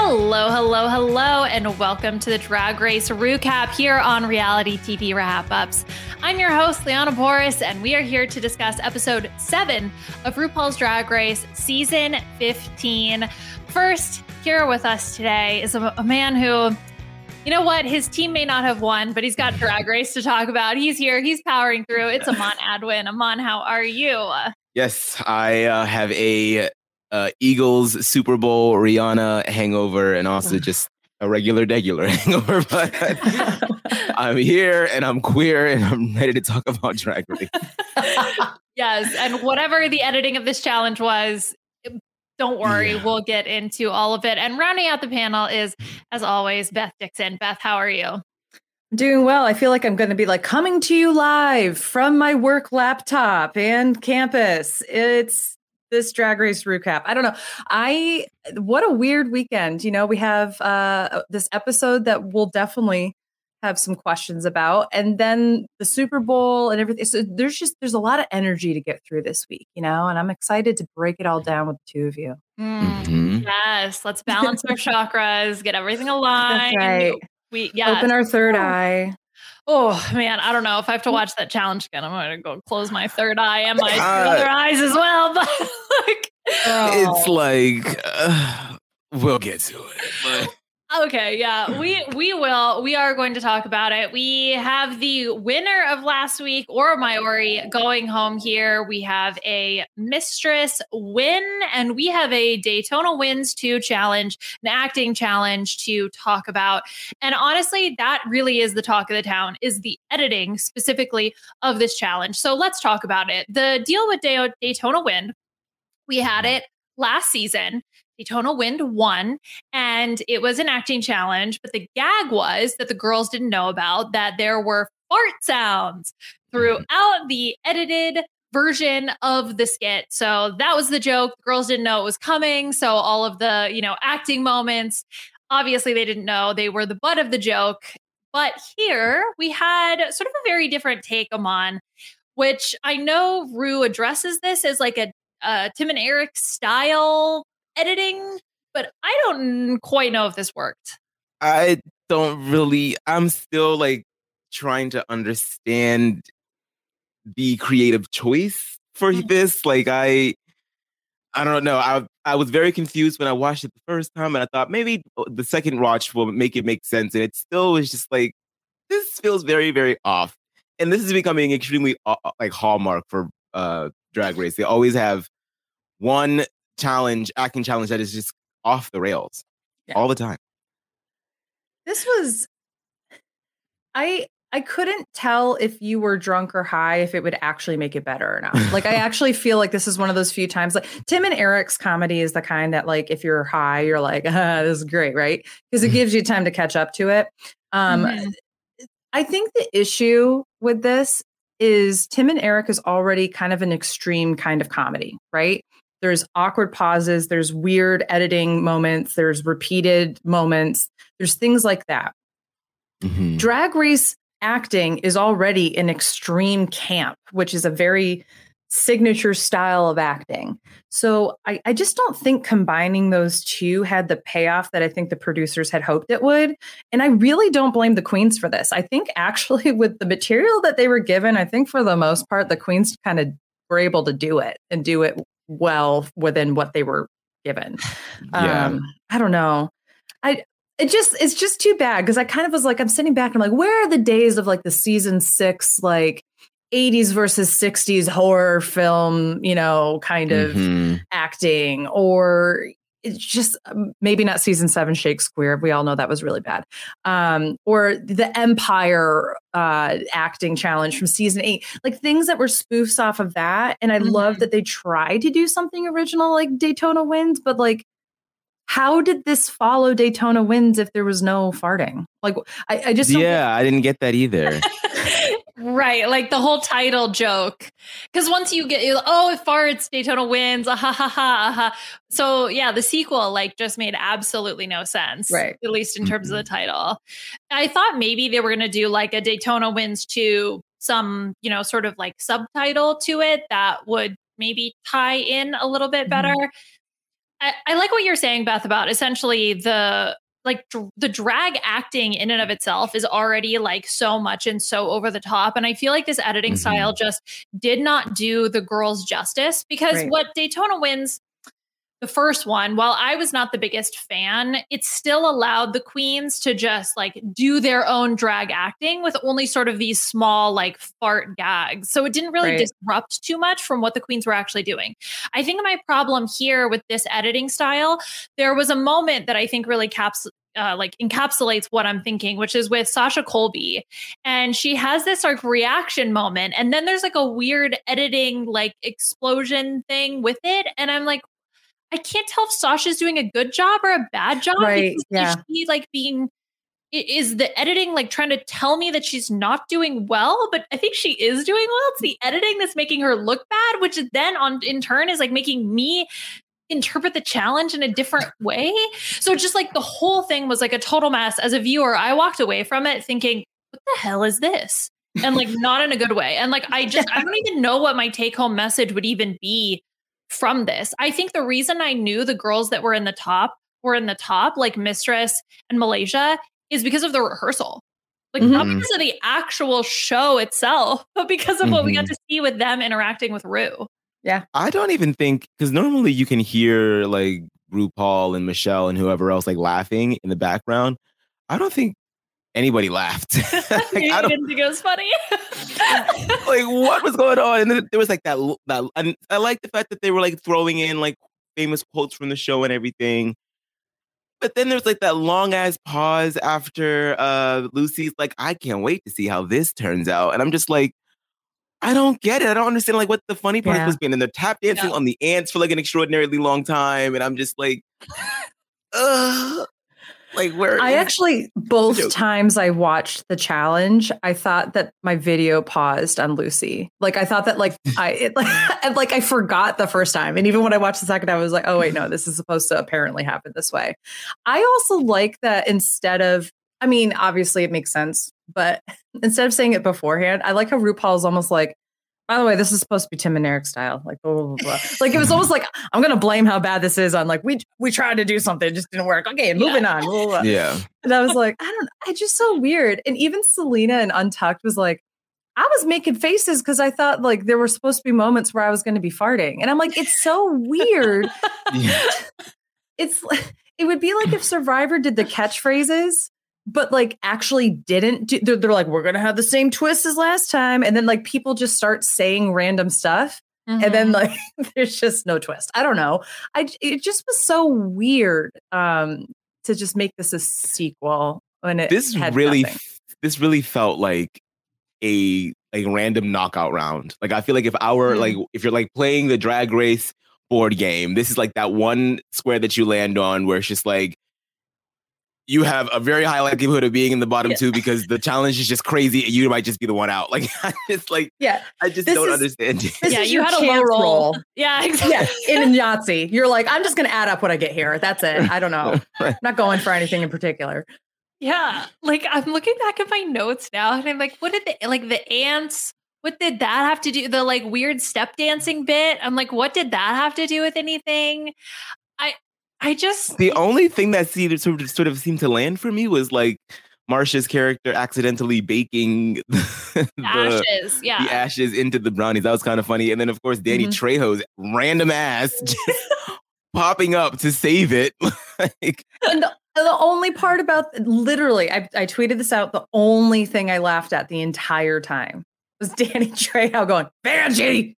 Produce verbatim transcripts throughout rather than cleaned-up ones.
Hello, hello, hello, and welcome to the Drag Race Recap here on Reality T V Wrap-Ups. I'm your host, Liana Boris, and we are here to discuss episode seven of RuPaul's Drag Race season fifteen. First, here with us today is a, a man who, you know what, his team may not have won, but he's got Drag Race to talk about. He's here, he's powering through. It's Aman Adwin. Aman, how are you? Yes, I uh, have a uh, Eagles Super Bowl Rihanna hangover and also just a regular degular hangover. But I'm here and I'm queer and I'm ready to talk about Drag Race. Yes, and whatever the editing of this challenge was, don't worry, yeah. We'll get into all of it. And rounding out the panel is, as always, Beth Dixon. Beth, how are you? Doing well. I feel like I'm going to be like coming to you live from my work laptop and campus. It's this Drag Race recap. I don't know. I what a weird weekend. You know, we have uh, this episode that we'll definitely have some questions about, and then the Super Bowl and everything. So there's just there's a lot of energy to get through this week, you know, and I'm excited to break it all down with the two of you. Mm-hmm. Yes, let's balance our chakras, get everything aligned. That's right. We yeah, open our third oh. eye. Oh man, I don't know if I have to watch that challenge again. I'm going to go close my third eye and my uh, other eyes as well. But like, oh. It's like uh, we'll get to it. But. Okay, yeah, we we will. We are going to talk about it. We have the winner of last week, Aura Mayuri, going home here. We have a Mistress win, and we have a Daytona Wins two challenge, an acting challenge to talk about. And honestly, that really is the talk of the town, is the editing specifically of this challenge. So let's talk about it. The deal with Day- Daytona Wind, we had it last season. Daytona Wind won, and it was an acting challenge, but the gag was that the girls didn't know about that there were fart sounds throughout the edited version of the skit. So that was the joke. The girls didn't know it was coming. So all of the, you know, acting moments, obviously they didn't know. They were the butt of the joke. But here we had sort of a very different take on, which I know Ru addresses this as like a, a Tim and Eric style editing, but I don't quite know if this worked. I don't really, I'm still like trying to understand the creative choice for mm-hmm. this. Like I, I don't know. I I was very confused when I watched it the first time, and I thought maybe the second watch will make it make sense. And it still was just like, this feels very, very off. And this is becoming extremely uh, like hallmark for uh, Drag Race. They always have one challenge, acting challenge that is just off the rails yeah. all the time. This was, I I couldn't tell if you were drunk or high, if it would actually make it better or not. Like, I actually feel like this is one of those few times, like Tim and Eric's comedy is the kind that like, if you're high, you're like, ah, this is great, right? Because it gives you time to catch up to it. Um, mm-hmm. I think the issue with this is Tim and Eric is already kind of an extreme kind of comedy, right? There's awkward pauses, there's weird editing moments, there's repeated moments, there's things like that. Mm-hmm. Drag Race acting is already an extreme camp, which is a very signature style of acting. So I, I just don't think combining those two had the payoff that I think the producers had hoped it would. And I really don't blame the queens for this. I think actually with the material that they were given, I think for the most part, the queens kind of were able to do it and do it well within what they were given. Yeah. Um, I don't know. I it just it's just too bad because I kind of was like, I'm sitting back and I'm like, where are the days of like the season six, like eighties versus sixties horror film, you know, kind of mm-hmm. acting, or it's just maybe not season seven Shakespeare. We all know that was really bad. Um, or the Empire uh, acting challenge from season eight, like things that were spoofs off of that. And I mm-hmm. love that they tried to do something original like Daytona Wins, but like, how did this follow Daytona Wins if there was no farting? Like, I, I just don't yeah, get- I didn't get that either. Right, like the whole title joke. Because once you get, oh, it farts, Daytona Wins, ah, ha, ha, ha, ha. So yeah, the sequel like just made absolutely no sense, right? At least in terms mm-hmm. of the title. I thought maybe they were going to do like a Daytona Wins two, some, you know, sort of like subtitle to it that would maybe tie in a little bit better. Mm-hmm. I, I like what you're saying, Beth, about essentially the like dr- the drag acting in and of itself is already like so much and so over the top. And I feel like this editing Mhm. style just did not do the girls justice because Right. what Daytona Wins, the first one, while I was not the biggest fan, it still allowed the queens to just like do their own drag acting with only sort of these small like fart gags. So it didn't really Right. disrupt too much from what the queens were actually doing. I think my problem here with this editing style, there was a moment that I think really caps uh, like encapsulates what I'm thinking, which is with Sasha Colby. And she has this like reaction moment. And then there's like a weird editing like explosion thing with it. And I'm like, I can't tell if Sasha's doing a good job or a bad job. Right, Because yeah. Is she like being, i- is the editing like trying to tell me that she's not doing well? But I think she is doing well. It's the editing that's making her look bad, which is then on in turn is like making me interpret the challenge in a different way. So just like the whole thing was like a total mess. As a viewer, I walked away from it thinking, what the hell is this? And like not in a good way. And like I just I don't even know what my take home message would even be from this. I think the reason I knew the girls that were in the top were in the top, like Mistress and Malaysia, is because of the rehearsal. Like Mhm. not because of the actual show itself, but because of what we got Mhm. to see with them interacting with Rue. I don't even think because normally you can hear like RuPaul and Michelle and whoever else like laughing in the background. I don't think anybody laughed. Like, You I don't didn't think it was funny? like what was going on. And then there was like that that and I like the fact that they were like throwing in like famous quotes from the show and everything. But then there's like that long ass pause after uh Lucy's like, I can't wait to see how this turns out. And I'm just like, I don't get it. I don't understand like what the funny part Yeah. was being. And they're tap dancing Yeah. on the ants for like an extraordinarily long time. And I'm just like, ugh. Like where I actually, both joke. times I watched the challenge, I thought that my video paused on Lucy. Like I thought that like I it, like, like I forgot the first time. And even when I watched the second time, I was like, oh wait, no, this is supposed to apparently happen this way. I also like that instead of, I mean, obviously it makes sense, but instead of saying it beforehand, I like how RuPaul's almost like, by the way, this is supposed to be Tim and Eric style. Like, blah, blah, blah, blah. Like it was almost like, I'm going to blame how bad this is on like, we we tried to do something, it just didn't work. Okay, moving on. Blah, blah, blah. Yeah. And I was like, I don't, I just so weird. And even Selena and Untucked was like, I was making faces because I thought like there were supposed to be moments where I was going to be farting. And I'm like, it's so weird. Yeah. It's, it would be like if Survivor did the catchphrases, but like actually didn't do, they're, they're like, we're going to have the same twist as last time. And then like people just start saying random stuff. And then like there's just no twist. I don't know. I it just was so weird um, to just make this a sequel when it This had really nothing. this really felt like a a random knockout round. Like I feel like if I were Mm. like if you're like playing the Drag Race board game, this is like that one square that you land on where it's just like you have a very high likelihood of being in the bottom Yeah. two because the challenge is just crazy and you might just be the one out. Like I just like Yeah, I just This don't is- understand it. this Yeah, is you your had a low chance roll. Yeah, exactly. yeah, in Yahtzee, you're like, I'm just going to add up what I get here. That's it. I don't know. I'm not going for anything in particular. Yeah, like I'm looking back at my notes now, and I'm like, what did the like the ants? What did that have to do? The like weird step dancing bit. I'm like, what did that have to do with anything? I I just The only thing that seemed sort of, sort of seemed to land for me was like Marsha's character accidentally baking the, the, ashes. Yeah, the ashes into the brownies. That was kind of funny. And then, of course, Danny Mhm. Trejo's random ass just popping up to save it. Like, And the, the only part about literally, I, I tweeted this out. The only thing I laughed at the entire time was Danny Trejo going, Banshee,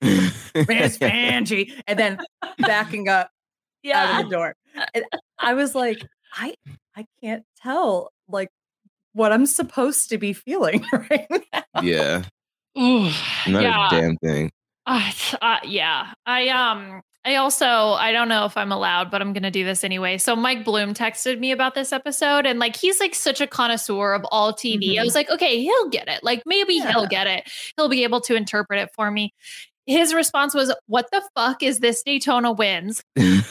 Miss Banshee, and then backing up yeah. out of the door. And I was like, I I can't tell like what I'm supposed to be feeling right now. yeah, Ooh, not yeah. a damn thing. Uh, uh, yeah. I um I also I don't know if I'm allowed, but I'm gonna do this anyway. So Mike Bloom texted me about this episode, and like he's like such a connoisseur of all T V. Mhm. I was like, okay, he'll get it. Like maybe Yeah. he'll get it. He'll be able to interpret it for me. His response was, "What the fuck is this Daytona Wins?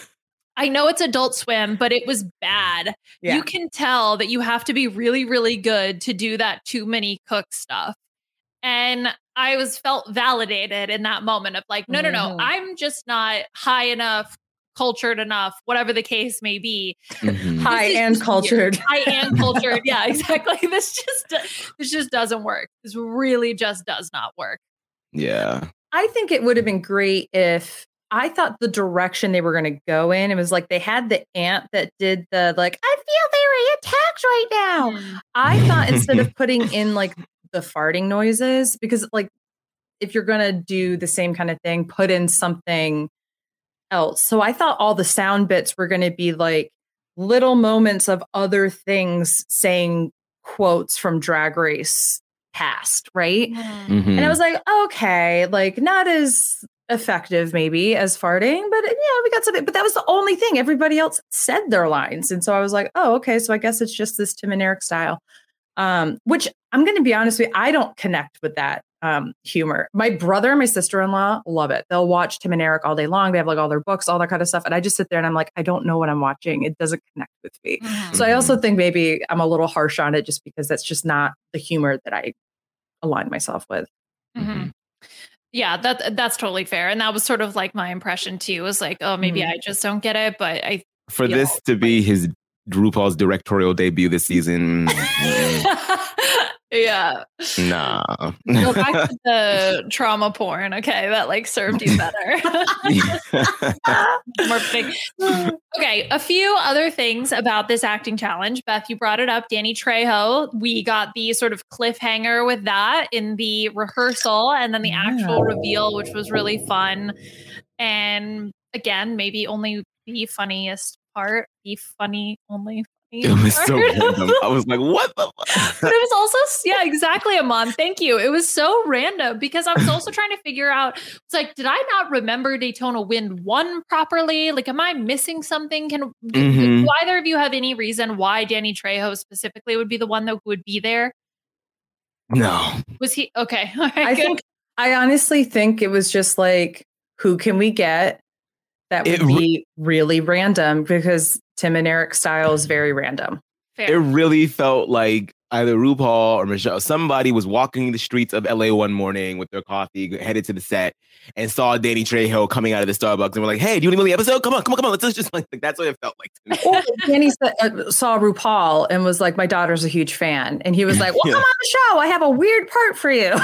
I know it's Adult Swim, but it was bad. Yeah. You can tell that you have to be really, really good to do that too many cook stuff." And I was felt validated in that moment of like, no, no, no, Mhm. I'm just not high enough cultured enough, whatever the case may be. Mhm. High and cultured. High and cultured. Yeah, exactly. This just this just doesn't work. This really just does not work. Yeah. I think it would have been great if I thought the direction they were going to go in, it was like they had the aunt that did the like, I feel very attacked right now. Mm. I thought instead of putting in like the farting noises, because like if you're going to do the same kind of thing, put in something else. So I thought all the sound bits were going to be like little moments of other things saying quotes from Drag Race past, right? Mhm. And I was like, okay, like not as effective maybe as farting, but yeah, we got something. But that was the only thing. Everybody else said their lines. And so I was like, oh, okay. So I guess it's just this Tim and Eric style. Um, which I'm going to be honest with you, I don't connect with that um, humor. My brother and my sister-in-law love it. They'll watch Tim and Eric all day long. They have like all their books, all that kind of stuff. And I just sit there and I'm like, I don't know what I'm watching. It doesn't connect with me. Mhm. So I also think maybe I'm a little harsh on it just because that's just not the humor that I align myself with. Mhm. Yeah, that that's totally fair. And that was sort of like my impression too, was like, oh, maybe Mhm. I just don't get it. But I For feel this to be his RuPaul's directorial debut this season, yeah. nah. Go back to the trauma porn, okay? That like served you better. More big. Okay, a few other things about this acting challenge. Beth, you brought it up. Danny Trejo. We got the sort of cliffhanger with that in the rehearsal, and then the Yeah. actual reveal, which was really fun. And again, maybe only the funniest part. The funny only. It was so random. I was like, what the fuck? But it was also, yeah, exactly, Aman. Thank you. It was so random because I was also trying to figure out, it's like, did I not remember Daytona Wind one properly? Like, am I missing something? Can do, Mhm. do either of you have any reason why Danny Trejo specifically would be the one that would be there? No. Was he okay? All right, I good. think I honestly think it was just like, who can we get that would It re- be really random, because Tim and Eric style is very random. Fair. It really felt like either RuPaul or Michelle, somebody was walking the streets of L A one morning with their coffee, headed to the set, and saw Danny Trejo coming out of the Starbucks and were like, hey, do you want to be on the episode? Come on, come on, come on. Let's just like, like that's what it felt like to me. Or Danny sa- uh, saw RuPaul and was like, my daughter's a huge fan. And he was like, well, Yeah. come on the show. I have a weird part for you.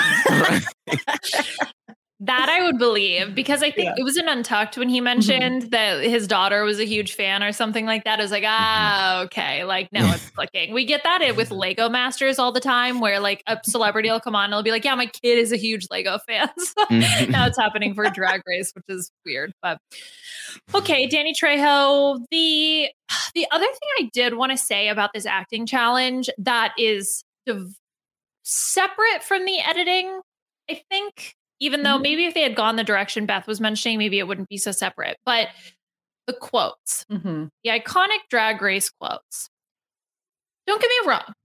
That I would believe, because I think Yeah. it was in Untucked when he mentioned that his daughter was a huge fan or something like that. I was like, ah, okay. Like, now it's clicking. We get that in with Lego Masters all the time, where like a celebrity will come on and they'll be like, yeah, my kid is a huge Lego fan. So now it's happening for Drag Race, which is weird. But okay, Danny Trejo. The the other thing I did want to say about this acting challenge that is div- separate from the editing, I think. Even though Mhm. maybe if they had gone the direction Beth was mentioning, maybe it wouldn't be so separate. But the quotes, Mhm. the iconic Drag Race quotes. Don't get me wrong.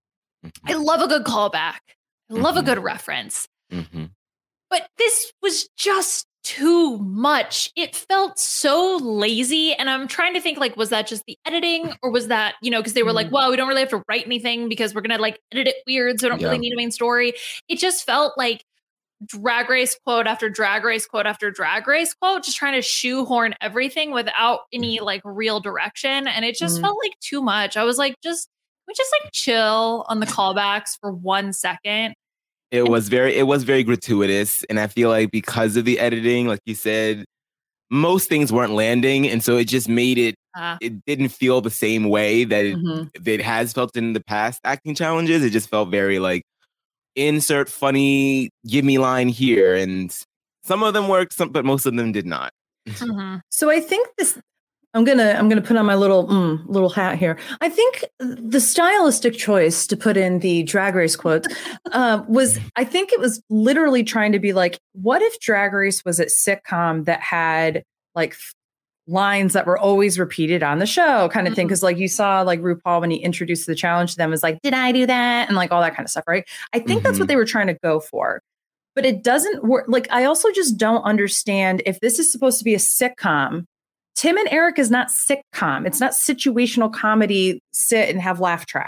I love a good callback. I love a Mhm. good reference. Mhm. But this was just too much. It felt so lazy. And I'm trying to think, like, was that just the editing, or was that, you know, because they were like, Mhm. well, we don't really have to write anything because we're going to like edit it weird. So we don't Yeah. really need a main story. It just felt like Drag Race quote after Drag Race quote after Drag Race quote, just trying to shoehorn everything without any like real direction. And it just Mhm. felt like too much. I was like, just, can we just like chill on the callbacks for one second? It was very, it was very gratuitous. And I feel like because of the editing, like you said, most things weren't landing. And so it just made it, Uh, it didn't feel the same way that it, Mhm. that it has felt in the past acting challenges. It just felt very like, insert funny, give me line here. And some of them worked, some, but most of them did not. mhm. So I think this, I'm gonna I'm gonna put on my little mm, little hat here. I think the stylistic choice to put in the Drag Race quote uh, was, I think it was literally trying to be like, what if Drag Race was a sitcom that had like lines that were always repeated on the show, kind of thing? Mhm. Because like you saw like RuPaul when he introduced the challenge to them was like, did I do that? And like all that kind of stuff, right? I think that's Mhm. what they were trying to go for. But it doesn't work. Like, I also just don't understand, if this is supposed to be a sitcom, Tim and Eric is not sitcom. It's not situational comedy, sit and have laugh track.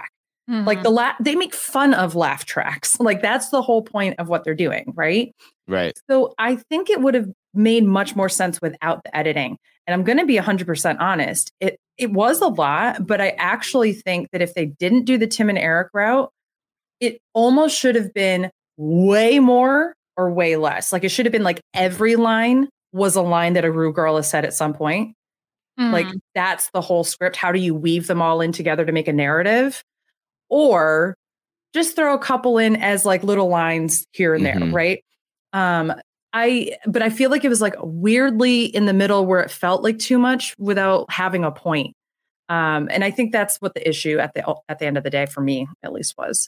Mm-hmm. Like the la- they make fun of laugh tracks. Like that's the whole point of what they're doing, right? Right. So I think it would have made much more sense without the editing. And I'm going to be one hundred percent honest. It it was a lot, but I actually think that if they didn't do the Tim and Eric route, it almost should have been way more or way less. Like it should have been like every line was a line that a Rue girl has said at some point. Mm-hmm. Like that's the whole script. How do you weave them all in together to make a narrative? Or just throw a couple in as like little lines here and there, Mm-hmm. right? Um, I, but I feel like it was like weirdly in the middle where it felt like too much without having a point. Um, and I think that's what the issue at the at the end of the day for me at least was.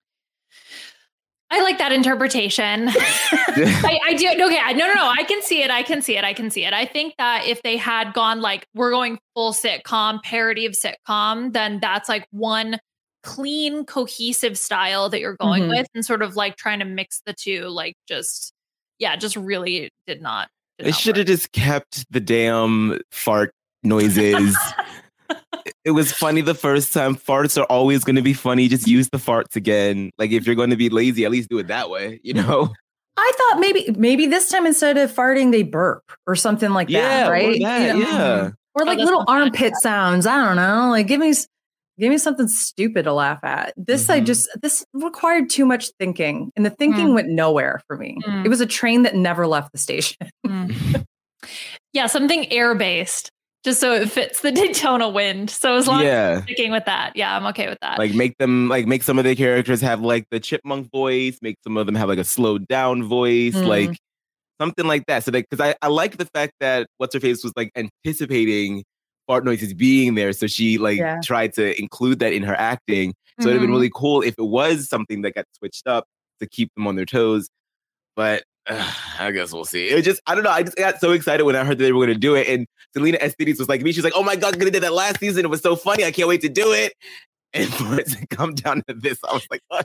I like that interpretation. I, I do. Okay. No, no, no. I can see it. I can see it. I can see it. I think that if they had gone like, we're going full sitcom, parody of sitcom, then that's like one clean, cohesive style that you're going Mhm. with, and sort of like trying to mix the two, like just, yeah, just really did not. Did They not should have work. just kept the damn fart noises. It was funny the first time. Farts are always going to be funny. Just use the farts again. Like if you're going to be lazy, at least do it that way, you know? I thought maybe maybe this time instead of farting, they burp or something like Yeah, that, or right? that, yeah. Or like Oh, that's little not bad. armpit sounds. I don't know. Like give me s- give me something stupid to laugh at. This I Mhm. just this required too much thinking, and the thinking Mm. went nowhere for me. Mm. It was a train that never left the station. Mm. Yeah, something air based, just so it fits the Daytona wind. So as long as Yeah. you're sticking with that, yeah, I'm okay with that. Like make them like make some of the characters have like the chipmunk voice, make some of them have like a slowed down voice, Mm. like something like that. So like because I, I like the fact that what's her face was like anticipating fart noises being there. So she like Yeah. tried to include that in her acting. So it'd have been Mhm. really cool if it was something that got switched up to keep them on their toes. But uh, I guess we'll see. It was just, I don't know. I just got so excited when I heard that they were going to do it. And Selena Estides was like me. She's like, oh my God, they did that last season. It was so funny. I can't wait to do it. And for it to come down to this, I was like, oh.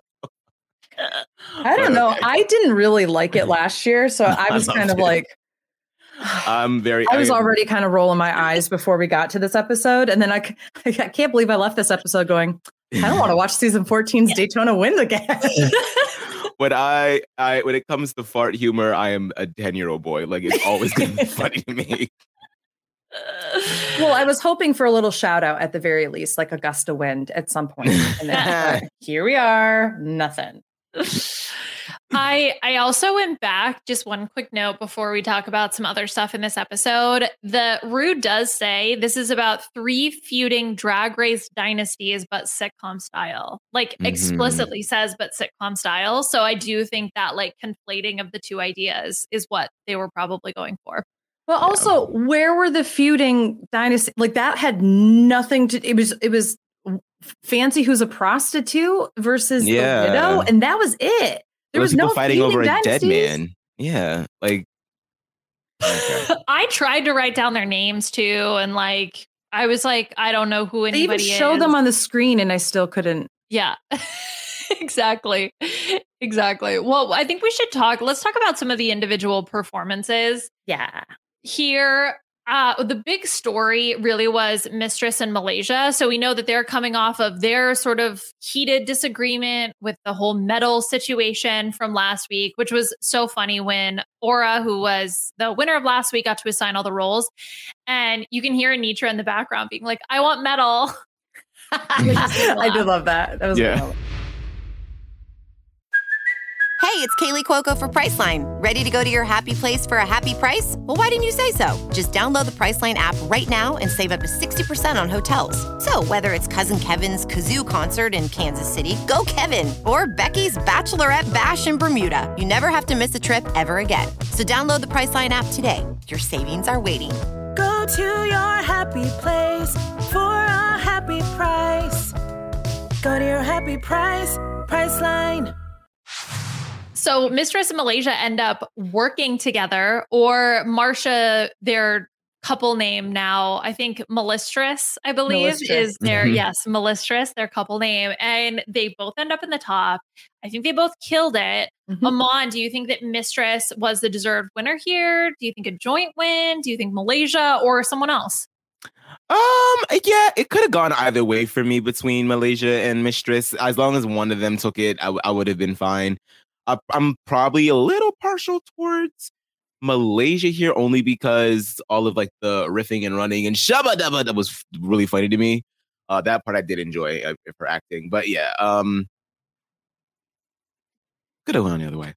I don't But know. okay. I didn't really like it last year, so I I was kind loved of it. like I'm very. I was I- already kind of rolling my eyes before we got to this episode. And then I, c- I can't believe I left this episode going, I don't want to watch season fourteen's Daytona Wind again. When I, I, when it comes to fart humor, I am a ten-year-old boy. Like it's always going to be funny to me. Well, I was hoping for a little shout out at the very least, like a gust of wind at some point. And then, uh, here we are, nothing. I I also went back, just one quick note before we talk about some other stuff in this episode. The Rue does say this is about three feuding drag race dynasties, but sitcom style. Like Mhm. explicitly says, but sitcom style. So I do think that like conflating of the two ideas is what they were probably going for. Well, also, where were the feuding dynasty? Like that had nothing to. It was it was Fancy, who's a prostitute, versus Yeah. the widow, and that was it. There Those was no people fighting feuding over a dead dynasties. man. Yeah, like okay. I tried to write down their names too, and like I was like, I don't know who They even anybody showed is. them on the screen, and I still couldn't. Yeah, exactly. Exactly. Well, I think we should talk. Let's talk about some of the individual performances Yeah. here. Uh, the big story really was Mistress in Malaysia. So we know that they're coming off of their sort of heated disagreement with the whole medal situation from last week, which was so funny when Aura, who was the winner of last week, got to assign all the roles. And you can hear Anitra in the background being like, I want medal. I did love that. That was Yeah. cool. Hey, it's Kaylee Cuoco for Priceline. Ready to go to your happy place for a happy price? Well, why didn't you say so? Just download the Priceline app right now and save up to sixty percent on hotels. So whether it's Cousin Kevin's Kazoo concert in Kansas City, go Kevin, or Becky's Bachelorette Bash in Bermuda, you never have to miss a trip ever again. So download the Priceline app today. Your savings are waiting. Go to your happy place for a happy price. Go to your happy price, Priceline. So Mistress and Malaysia end up working together, or Marsha, their couple name now, I think Melistress, I believe, Melistress. is their, Mhm. yes, Melistress, their couple name. And they both end up in the top. I think they both killed it. Mhm. Amon, do you think that Mistress was the deserved winner here? Do you think a joint win? Do you think Malaysia or someone else? Um, yeah, it could have gone either way for me between Malaysia and Mistress. As long as one of them took it, I, w- I would have been fine. Uh, I'm probably a little partial towards Malaysia here, only because all of like the riffing and running and shabba dabba that was really funny to me. Uh, that part I did enjoy uh, for acting, but yeah, um, could have gone the other way.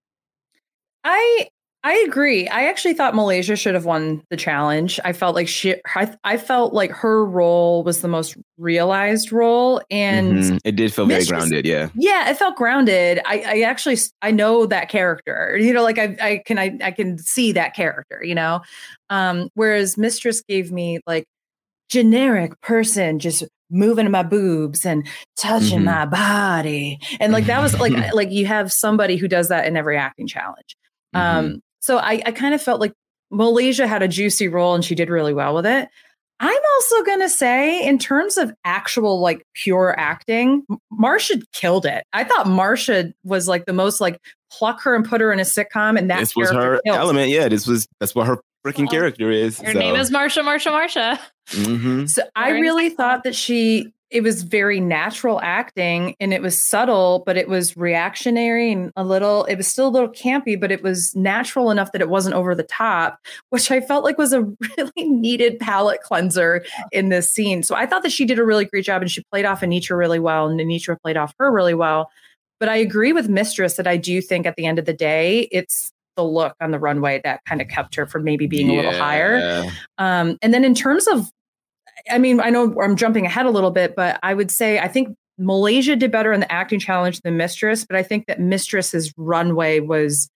I I agree. I actually thought Malaysia should have won the challenge. I felt like she I, I felt like her role was the most realized role, and Mhm. It did feel very Mistress- grounded, yeah. Yeah, it felt grounded. I, I actually I know that character. You know, like I I can I, I can see that character, you know. Um, whereas Mistress gave me like generic person just moving my boobs and touching Mhm. my body. And like that was like like you have somebody who does that in every acting challenge. Um, so I, I kind of felt like Malaysia had a juicy role and she did really well with it. I'm also going to say, in terms of actual like pure acting, M- Marsha killed it. I thought Marsha was like the most like pluck her and put her in a sitcom, and that This was character her killed. element. Yeah, this was that's what her freaking Well, character is. Her so. name is Marsha, Marsha, Marsha. Mhm. So I Very really sitcom. thought that she, it was very natural acting and it was subtle, but it was reactionary and a little, it was still a little campy, but it was natural enough that it wasn't over the top, which I felt like was a really needed palate cleanser in this scene. So I thought that she did a really great job and she played off Anitra really well and Anitra played off her really well. But I agree with Mistress that I do think at the end of the day, it's the look on the runway that kind of kept her from maybe being a little higher. Yeah. Um, and then in terms of, I mean, I know I'm jumping ahead a little bit, but I would say I think Malaysia did better in the acting challenge than Mistress, but I think that Mistress's runway was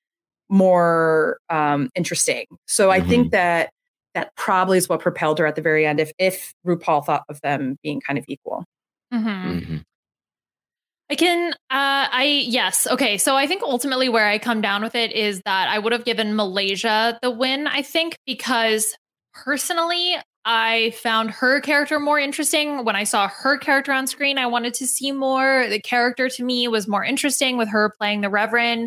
more um, interesting. So I Mhm. think that that probably is what propelled her at the very end, if if RuPaul thought of them being kind of equal. Mhm. Mhm. I can, uh, I, yes. Okay. So I think ultimately where I come down with it is that I would have given Malaysia the win, I think, because personally, I found her character more interesting. When I saw her character on screen, I wanted to see more. The character to me was more interesting with her playing the Reverend.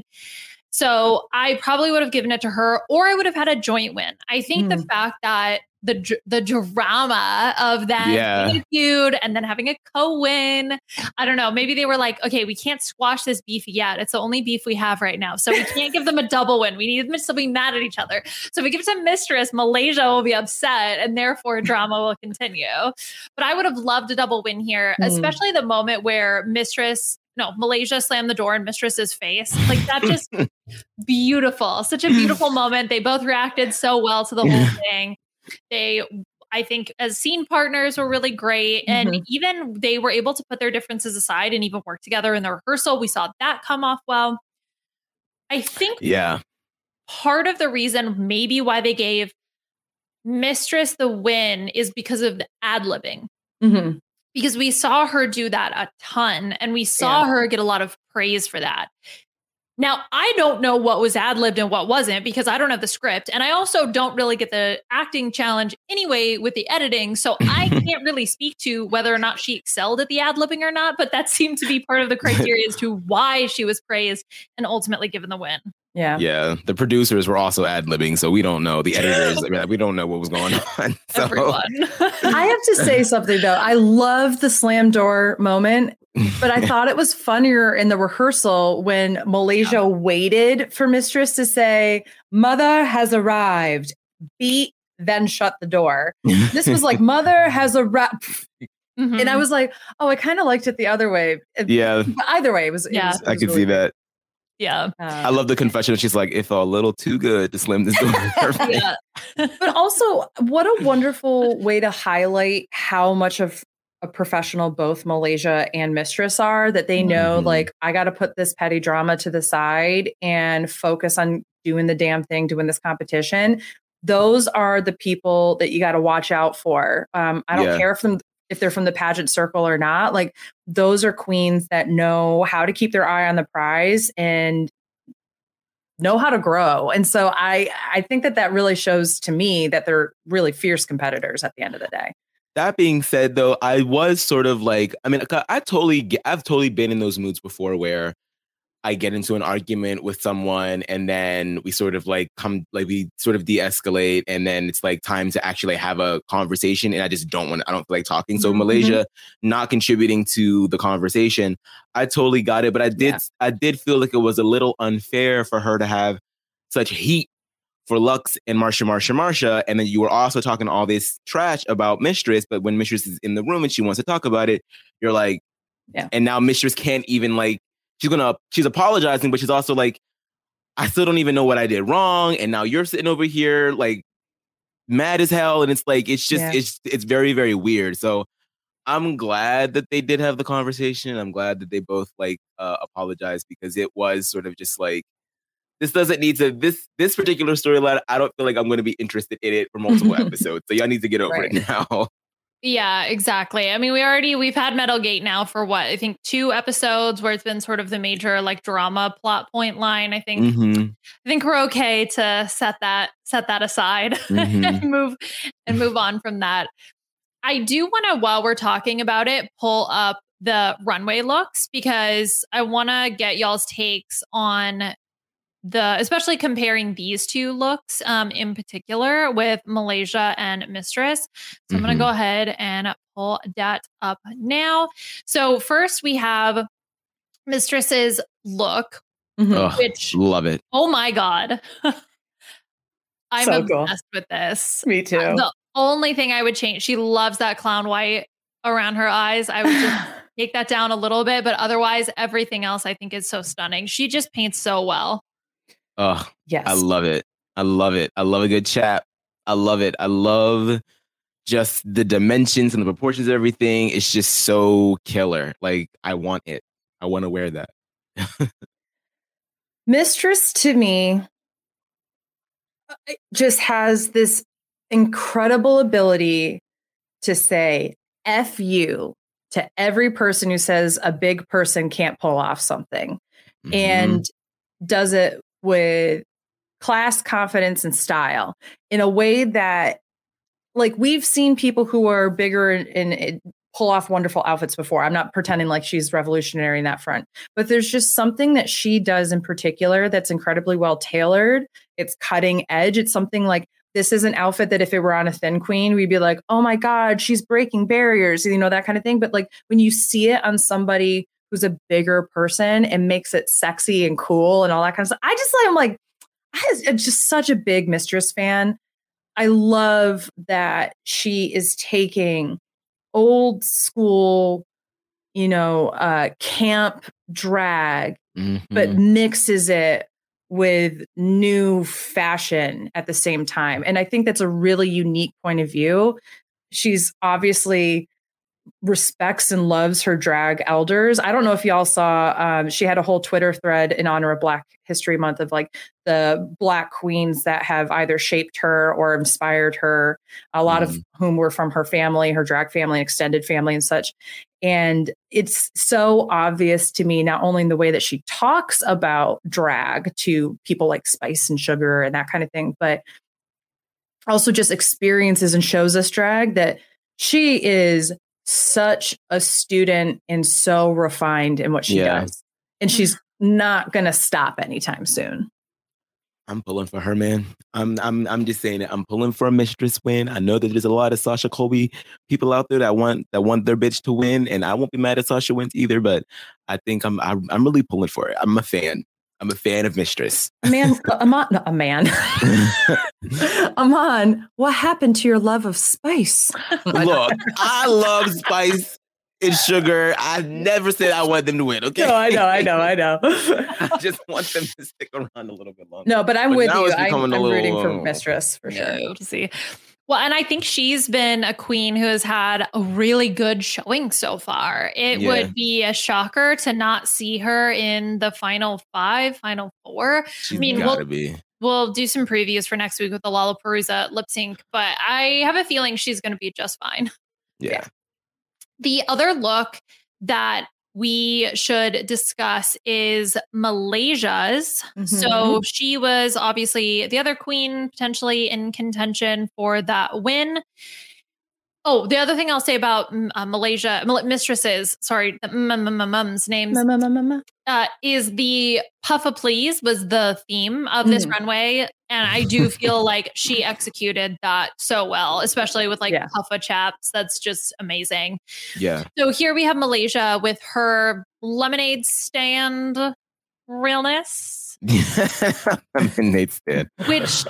So I probably would have given it to her, or I would have had a joint win. I think the Mm. fact that the dr- the drama of that Yeah. being a feud and then having a co-win, I don't know. Maybe they were like, okay, we can't squash this beef yet. It's the only beef we have right now, so we can't give them a double win. We need them to still be mad at each other. So if we give it to Mistress, Malaysia will be upset, and therefore drama will continue. But I would have loved a double win here, Mm. especially the moment where Mistress. No, Malaysia slammed the door in Mistress's face. Like that just beautiful. Such a beautiful moment. They both reacted so well to the whole thing. They, I think, as scene partners were really great. And Mhm. even they were able to put their differences aside and even work together in the rehearsal. We saw that come off well. I think Yeah. part of the reason maybe why they gave Mistress the win is because of the ad-libbing. Mhm. Because we saw her do that a ton and we saw Yeah. her get a lot of praise for that. Now, I don't know what was ad-libbed and what wasn't because I don't have the script. And I also don't really get the acting challenge anyway with the editing. So I can't really speak to whether or not she excelled at the ad-libbing or not. But that seemed to be part of the criteria as to why she was praised and ultimately given the win. Yeah. Yeah. The producers were also ad-libbing, so we don't know. The editors, I mean, we don't know what was going on. So. Everyone. I have to say something though. I love the slam door moment, but I thought it was funnier in the rehearsal when Malaysia Yeah. waited for Mistress to say, "Mother has arrived." Beat, then shut the door. This was like, "Mother has arrived," Mhm. and I was like, "Oh, I kind of liked it the other way." It- Yeah, but either way, it was. it Yeah. was- it I was can really see great. that. yeah. I Uh, love the confession. She's like, it felt a little too good to slam this door. Yeah. but also, what a wonderful way to highlight how much of a professional both Malaysia and Mistress are, that they know, Mhm. like, I got to put this petty drama to the side and focus on doing the damn thing, doing this competition. Those are the people that you got to watch out for. Um, I don't Yeah. care if them if they're from the pageant circle or not. Like, those are queens that know how to keep their eye on the prize and know how to grow. And so I I think that that really shows to me that they're really fierce competitors at the end of the day. That being said, though, I was sort of like, I mean, I totally, get- I've totally been in those moods before where I get into an argument with someone and then we sort of like come, like we sort of de-escalate and then it's like time to actually have a conversation and I just don't want, I don't feel like talking. So Mm-hmm. Malaysia not contributing to the conversation, I totally got it. But I did, yeah. I did feel like it was a little unfair for her to have such heat for Luxx and Marcia, Marcia, Marcia. And then you were also talking all this trash about Mistress, but when Mistress is in the room and she wants to talk about it, you're like, yeah. And now Mistress can't even like, She's gonna. She's apologizing, but she's also like, I still don't even know what I did wrong, and now you're sitting over here like mad as hell, and it's like it's just yeah. it's it's very very weird. So I'm glad that they did have the conversation. I'm glad that they both like uh, apologized because it was sort of just like this doesn't need to this this particular storyline. I don't feel like I'm going to be interested in it for multiple episodes. So y'all need to get over right. it now. Yeah, exactly. I mean, we already, we've had Metalgate now for what, I think two episodes where it's been sort of the major like drama plot point line. I think, mm-hmm. I think we're okay to set that, set that aside mm-hmm. and move and move on from that. I do want to, while we're talking about it, pull up the runway looks because I want to get y'all's takes on the, especially comparing these two looks um, in particular with Malaysia and Mistress. So mm-hmm. I'm going to go ahead and pull that up now. So first we have Mistress's look, mm-hmm. Ugh, which love it. Oh my God. I'm so obsessed cool. with this. Me too. The only thing I would change, she loves that clown white around her eyes. I would just take that down a little bit, but otherwise everything else I think is so stunning. She just paints so well. Oh, yes. I love it. I love it. I love a good chap. I love it. I love just the dimensions and the proportions of everything. It's just so killer. Like, I want it. I want to wear that. Mistress, to me, just has this incredible ability to say F you to every person who says a big person can't pull off something. Mm-hmm. And does it with class, confidence, and style in a way that, like, we've seen people who are bigger and, and pull off wonderful outfits before. I'm not pretending like she's revolutionary in that front, but there's just something that she does in particular that's incredibly well tailored. It's cutting edge. It's something like, this is an outfit that if it were on a thin queen, we'd be like, oh my God, she's breaking barriers, you know, that kind of thing. But like when you see it on somebody who's a bigger person and makes it sexy and cool and all that kind of stuff. I just like, I'm like, I'm just such a big Mistress fan. I love that she is taking old school, you know, uh, camp drag, mm-hmm. but mixes it with new fashion at the same time. And I think that's a really unique point of view. She's obviously respects and loves her drag elders. I don't know if y'all saw, um, she had a whole Twitter thread in honor of Black History Month of like the Black queens that have either shaped her or inspired her, a lot mm. of whom were from her family, her drag family, extended family and such. And it's so obvious to me, not only in the way that she talks about drag to people like Spice and Sugar and that kind of thing, but also just experiences and shows us drag, that she is such a student and so refined in what she yeah. does. And she's not going to stop anytime soon. I'm pulling for her, man. I'm I'm I'm just saying it. I'm pulling for a Mistress win. I know that there's a lot of Sasha Colby people out there that want that want their bitch to win, and I won't be mad if Sasha wins either. But I think I'm I'm, I'm really pulling for it. I'm a fan. I'm a fan of Mistress. A man, Amon, no, a man. Amon, what happened to your love of Spice? Look, I love Spice and Sugar. I never said I want them to win. Okay. No, I know, I know, I know. I just want them to stick around a little bit longer. No, but I'm but with you. I'm, I'm little, rooting for uh, Mistress for sure. Yeah, to see. Well, and I think she's been a queen who has had a really good showing so far. It yeah. would be a shocker to not see her in the final five, final four. She's I mean, gotta we'll, be. we'll do some previews for next week with the Lollapalooza lip sync, but I have a feeling she's going to be just fine. Yeah. yeah. The other look that we should discuss is Malaysia's. Mm-hmm. So she was obviously the other queen potentially in contention for that win. Oh, the other thing I'll say about uh, Malaysia, Mistresses, sorry, the m-m-m-m's names. uh, is the Puffa Please was the theme of this Mhm. runway. And I do feel like she executed that so well, especially with like Yeah. Puffa chaps. That's just amazing. Yeah. So here we have Malaysia with her lemonade stand realness, Lemonade stand. which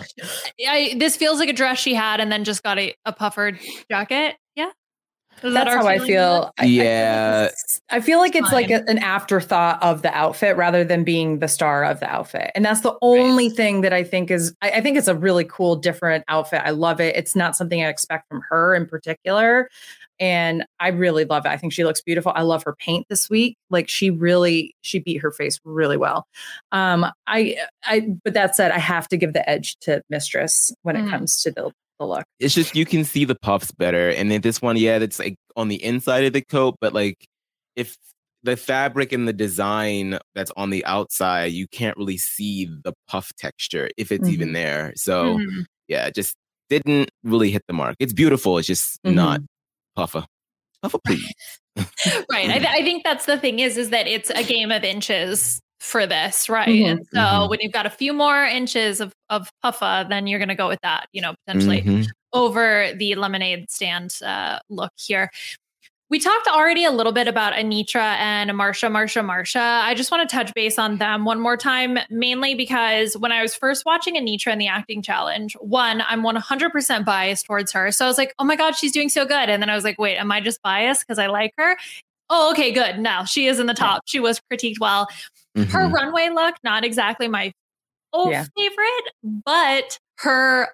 I, this feels like a dress she had and then just got a, a puffered jacket. Yeah. Is that That's our how I feeling? feel. I- Yeah. I feel like it's like Fine. a, an afterthought of the outfit rather than being the star of the outfit. And that's the only thing that I think is, I, I think it's a really cool, different outfit. I love it. It's not something I expect from her in particular. And I really love it. I think she looks beautiful. I love her paint this week. Like she really, she beat her face really well. Um, I, I, but that said, I have to give the edge to Mistress when it Mhm. comes to the, the look. It's just you can see the puffs better. And then this one, yeah, it's like on the inside of the coat, but like if the fabric and the design that's on the outside, you can't really see the puff texture if it's even Mhm. there. So Mhm. yeah, it just didn't really hit the mark. It's beautiful. It's just Mhm. not puffa. Puffa, please. Right. I, th- I think that's the thing is, is that it's a game of inches for this, right? Mhm. And so Mhm. when you've got a few more inches of, of puffa, then you're going to go with that, you know, potentially Mhm. over the lemonade stand uh, look here. We talked already a little bit about Anitra and Marsha, Marsha, Marsha. I just want to touch base on them one more time, mainly because when I was first watching Anitra in the acting challenge, one, I'm one hundred percent biased towards her. So I was like, oh my God, she's doing so good. And then I was like, wait, am I just biased because I like her? Oh, okay, good. No, she is in the top. She was critiqued well. Her Mhm. runway look, not exactly my old Yeah. favorite, but her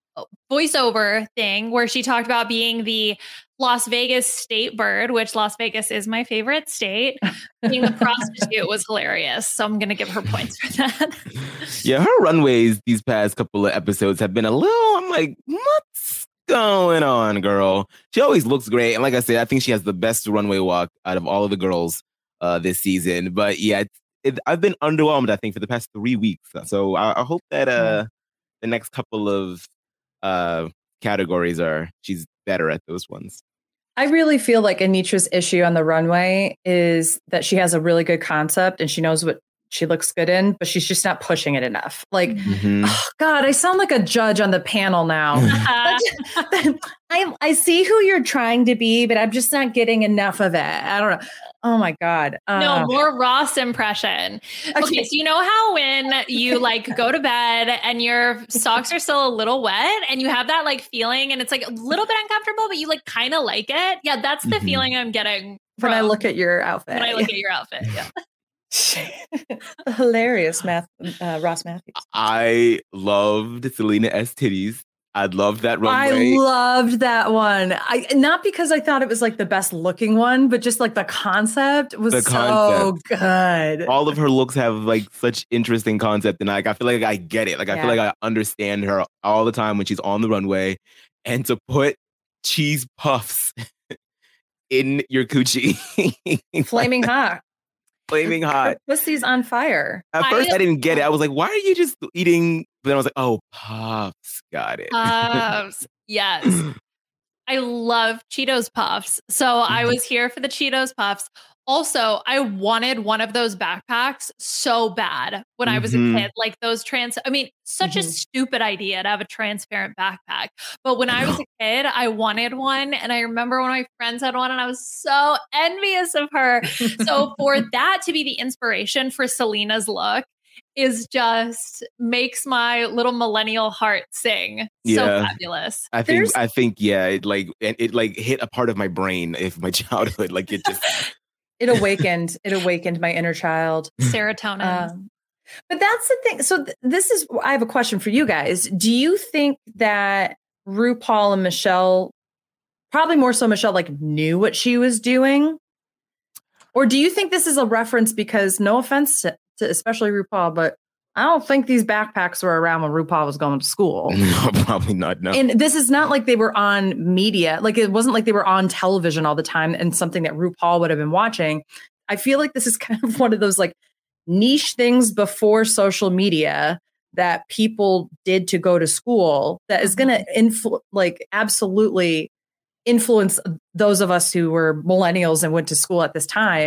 voiceover thing where she talked about being the Las Vegas state bird, which Las Vegas is my favorite state, being the prostitute was hilarious. So I'm going to give her points for that. Yeah, her runways these past couple of episodes have been a little, I'm like, what's going on, girl? She always looks great. And like I said, I think she has the best runway walk out of all of the girls uh, this season. But yeah, it, it, I've been underwhelmed, I think, for the past three weeks. So I, I hope that uh, the next couple of uh, categories are, she's better at those ones. I really feel like Anitra's issue on the runway is that she has a really good concept and she knows what she looks good in, but she's just not pushing it enough. Like, Mhm. oh God, I sound like a judge on the panel now. Uh, I I see who you're trying to be, but I'm just not getting enough of it. I don't know. Oh my God. Uh, no, more Ross impression. Okay, so you know how when you like go to bed and your socks are still a little wet and you have that like feeling and it's like a little bit uncomfortable, but you like kind of like it. Yeah, that's the Mhm. feeling I'm getting when I from- look at your outfit. when I look at your outfit. Yeah. Hilarious, Math, uh, Ross Matthews. I loved Selena S. Titties. I loved that I runway. loved that one. I not because I thought it was like the best looking one, but just like the concept was The so concept. good. All of her looks have like such interesting concept, and like I feel like I get it. Like I feel Yeah. like I understand her all the time when she's on the runway, and to put cheese puffs in your coochie, Flaming hot. flaming hot. Her pussy's on fire. At I- first, I didn't get it. I was like, "Why are you just eating?" But then I was like, "Oh, puffs, got it." Puffs. Yes. I love Cheetos Puffs. So I was here for the Cheetos Puffs. Also, I wanted one of those backpacks so bad when I was Mhm. a kid. Like those trans, I mean, such a Mhm. stupid idea to have a transparent backpack. But when I was a kid, I wanted one. And I remember when my friends had one and I was so envious of her. So for that to be the inspiration for Selena's look is just makes my little millennial heart sing. So Yeah. fabulous. I think There's- I think yeah, it like it, it like hit a part of my brain if my childhood. Like it just It awakened. It awakened my inner child. Serotonin. Um, but that's the thing. So th- this is. I have a question for you guys. Do you think that RuPaul and Michelle, probably more so Michelle, like knew what she was doing, or do you think this is a reference because, no offense to, to especially RuPaul, but I don't think these backpacks were around when RuPaul was going to school. no, probably not. No. And this is not like they were on media. Like it wasn't like they were on television all the time and something that RuPaul would have been watching. I feel like this is kind of one of those like niche things before social media that people did to go to school that is going to influ- like absolutely influence those of us who were millennials and went to school at this time.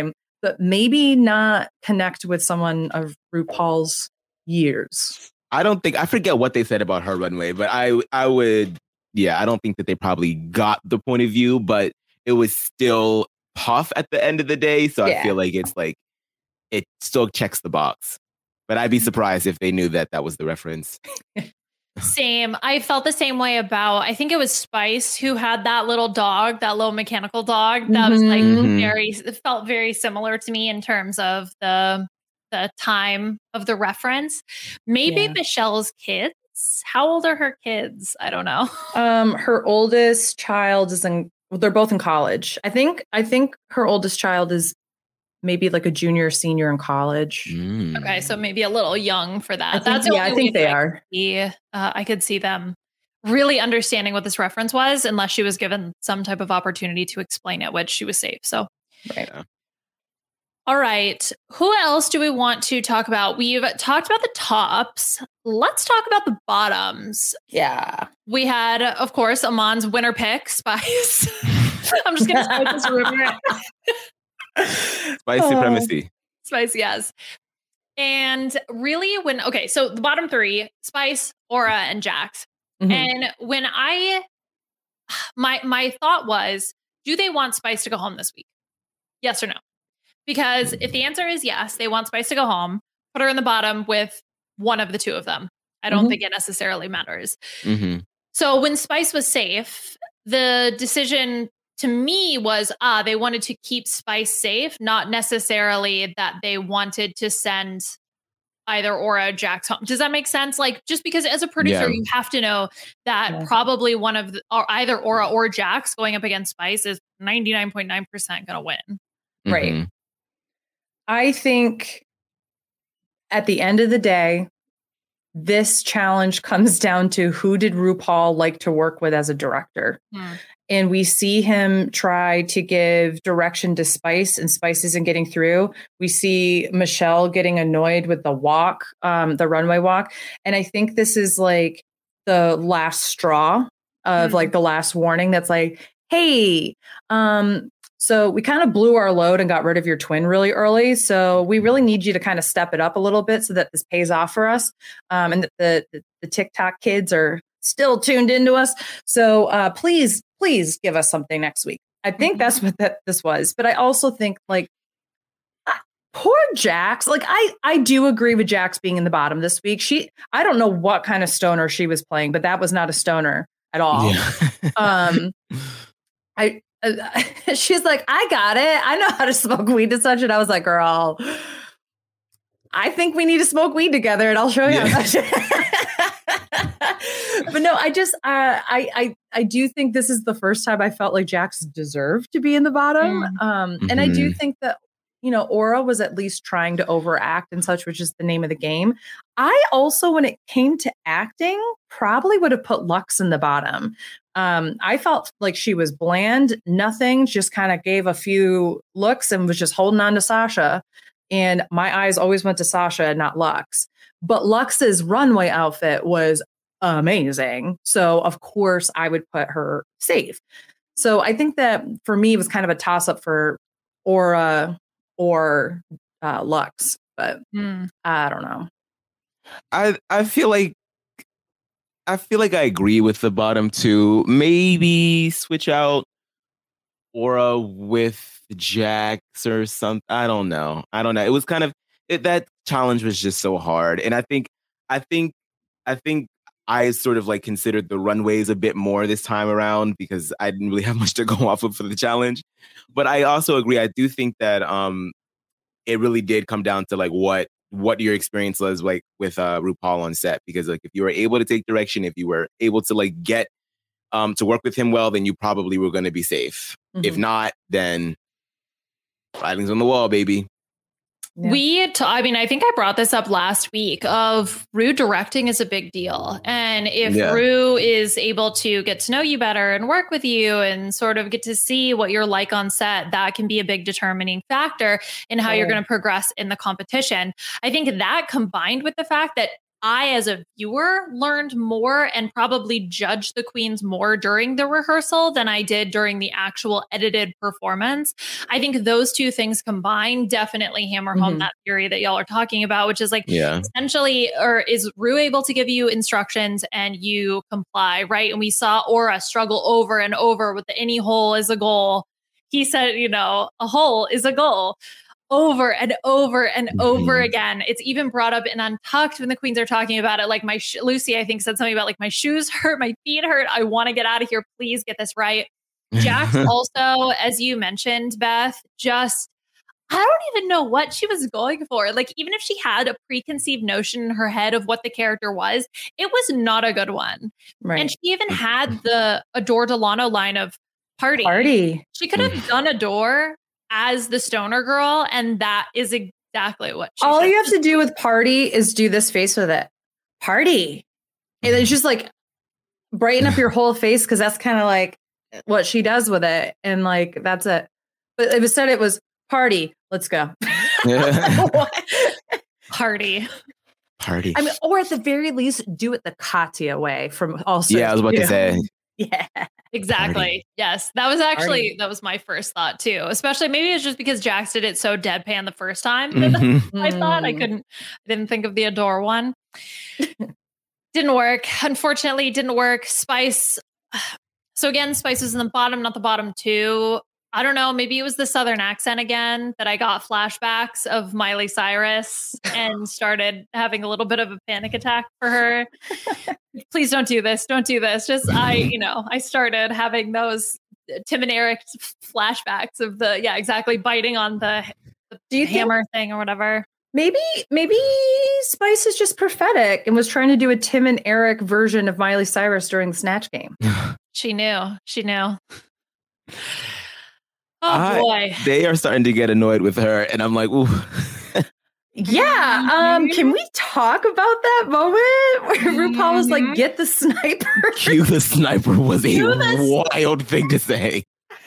but maybe not connect with someone of RuPaul's years. I don't think, I forget what they said about her runway, but I I would, yeah, I don't think that they probably got the point of view, but it was still Puff at the end of the day. So Yeah. I feel like it's like, it still checks the box. But I'd be surprised if they knew that that was the reference. Same. I felt the same way about, I think it was Spice who had that little dog, that little mechanical dog that was like Mhm. very, it felt very similar to me in terms of the the time of the reference. Maybe Yeah. Michelle's kids. How old are her kids? I don't know. Um, her oldest child is in. Well, they're both in college. I think. I think her oldest child is maybe like a junior, or senior in college. Mm. Okay, so maybe a little young for that. I think, That's the yeah, I only think way they that I are. could see, uh, I could see them really understanding what this reference was, unless she was given some type of opportunity to explain it, which she was safe. So, Right. Yeah. all right. Who else do we want to talk about? We've talked about the tops. Let's talk about the bottoms. Yeah. We had, of course, Amon's winner pick, Spice. I'm just going to start this rumor. Spice Oh. supremacy. Spice, yes. And really, when, okay, so the bottom three, Spice, Aura, and Jax. Mhm. And when I, my my thought was, do they want Spice to go home this week? Yes or no? Because if the answer is yes, they want Spice to go home, put her in the bottom with one of the two of them. I don't Mhm. think it necessarily matters. hmm So when Spice was safe, the decision to me was, ah, they wanted to keep Spice safe, not necessarily that they wanted to send either Aura or Jax home. Does that make sense? Like, just because as a producer, Yeah. you have to know that Yeah. probably one of the, or either Aura or Jax going up against Spice is ninety-nine point nine percent going to win. Right. Mhm. I think at the end of the day, this challenge comes down to who did RuPaul like to work with as a director. Hmm. And we see him try to give direction to Spice, and Spice isn't getting through. We see Michelle getting annoyed with the walk, um, the runway walk. And I think this is like the last straw of Mhm. like the last warning that's like, hey, um, so we kind of blew our load and got rid of your twin really early. So we really need you to kind of step it up a little bit so that this pays off for us. Um, and that the, the, the TikTok kids are still tuned into us. So uh, please, please give us something next week. I think Mhm. that's what that this was. But I also think like ah, poor Jax. Like I, I do agree with Jax being in the bottom this week. She, I don't know what kind of stoner she was playing, but that was not a stoner at all. Yeah. Um, I, uh, she's like, I got it. I know how to smoke weed and such. And I was like, girl, I think we need to smoke weed together, and I'll show you. Yeah. How much. But no, I just, uh, I, I, I do think this is the first time I felt like Jax deserved to be in the bottom. Mm. Um, and I do Mhm. think that, you know, Aura was at least trying to overact and such, which is the name of the game. I also, when it came to acting, probably would have put Lux in the bottom. Um, I felt like she was bland, nothing, just kind of gave a few looks and was just holding on to Sasha. And my eyes always went to Sasha and not Lux. But Lux's runway outfit was amazing. So, of course, I would put her safe. So I think that for me, it was kind of a toss up for Aura or uh, Lux. But Hmm. I don't know. I I feel like I feel like I agree with the bottom two. Maybe switch out Aura with Jax or something. I don't know. I don't know. It was kind of it, that challenge was just so hard, and I think I think I think I sort of like considered the runways a bit more this time around because I didn't really have much to go off of for the challenge. But I also agree. I do think that um, it really did come down to like what what your experience was like with uh, RuPaul on set, because like if you were able to take direction, if you were able to like get um, to work with him well, then you probably were going to be safe. If Mhm. not, then writing's on the wall, baby. Yeah. We, t- I mean, I think I brought this up last week of Rue directing is a big deal. And if Yeah. Rue is able to get to know you better and work with you and sort of get to see what you're like on set, that can be a big determining factor in how you're Oh. going to progress in the competition. I think that combined with the fact that I, as a viewer, learned more and probably judged the queens more during the rehearsal than I did during the actual edited performance. I think those two things combined definitely hammer home Mhm. that theory that y'all are talking about, which is like Yeah. essentially, or is Rue able to give you instructions and you comply, right? And we saw Aura struggle over and over with the any hole is a goal. He said, you know, a hole is a goal. Over and over and over Mhm. again. It's even brought up in Untucked when the queens are talking about it. Like my sh- Lucy, I think, said something about like my shoes hurt, my feet hurt. I want to get out of here. Please get this right. Jax also, as you mentioned, Beth, just I don't even know what she was going for. Like, even if she had a preconceived notion in her head of what the character was, it was not a good one. Right. And she even had the Adore Delano line of party. Party. She could have done Adore as the stoner girl, and that is exactly what she All said. you have to do with party is do this face with it. Party. And it's just like brighten up your whole face because that's kind of like what she does with it. And like, that's it. But if instead it was party, let's go. Party. Party. I mean, or at the very least, do it the Katya way from also. Yeah, I was about to say. Yeah. Exactly. Party. Yes. That was actually, Party. that was my first thought too. Especially maybe it's just because Jax did it so deadpan the first time. Mhm. I thought I Mm. couldn't, I didn't think of the Adore one. Didn't work. Unfortunately, didn't work. Spice. So again, Spice was in the bottom, not the bottom two. I don't know. Maybe it was the Southern accent again that I got flashbacks of Miley Cyrus and started having a little bit of a panic attack for her. Please don't do this. Don't do this. Just I, you know, I started having those Tim and Eric flashbacks of the, yeah, exactly. Biting on the, the Do you hammer thing or whatever. Maybe, maybe Spice is just prophetic and was trying to do a Tim and Eric version of Miley Cyrus during the Snatch Game. She knew. She knew. Oh I- boy. They are starting to get annoyed with her, and I'm like, ooh. Yeah. Um, can we talk about that moment where RuPaul was like, Mhm. get the sniper? Cue the sniper was a Cue the wild thing to say.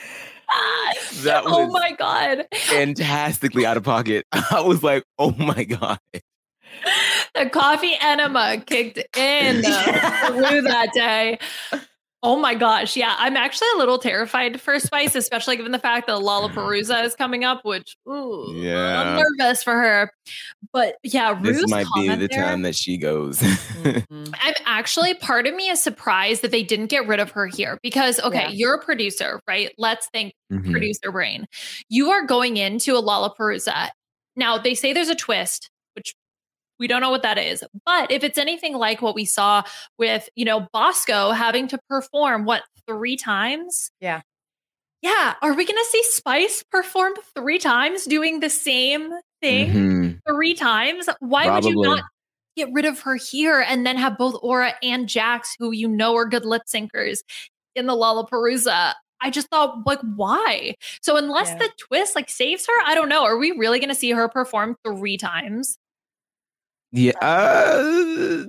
That Oh was my God. fantastically out of pocket. I was like, oh my God. The coffee enema kicked in through that day. Oh my gosh. Yeah. I'm actually a little terrified for Spice, especially given the fact that Lollapalooza is coming up, which, ooh, Yeah. I'm nervous for her. But yeah, This Rue's might be comment the there, time that she goes. I'm actually, part of me is surprised that they didn't get rid of her here because, okay, Yeah. you're a producer, right? Let's think Mhm. producer brain. You are going into a Lollapalooza. Now, they say there's a twist, which we don't know what that is. But if it's anything like what we saw with, you know, Bosco having to perform, what, three times? Yeah. Yeah. Are we going to see Spice perform three times doing the same thing Mhm. three times? Why would you Probably. not get rid of her here and then have both Aura and Jax, who you know are good lip syncers, in the Lollapalooza? I just thought, like, why? So unless Yeah. the twist like saves her, I don't know. Are we really going to see her perform three times? Yeah. Uh,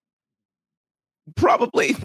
probably.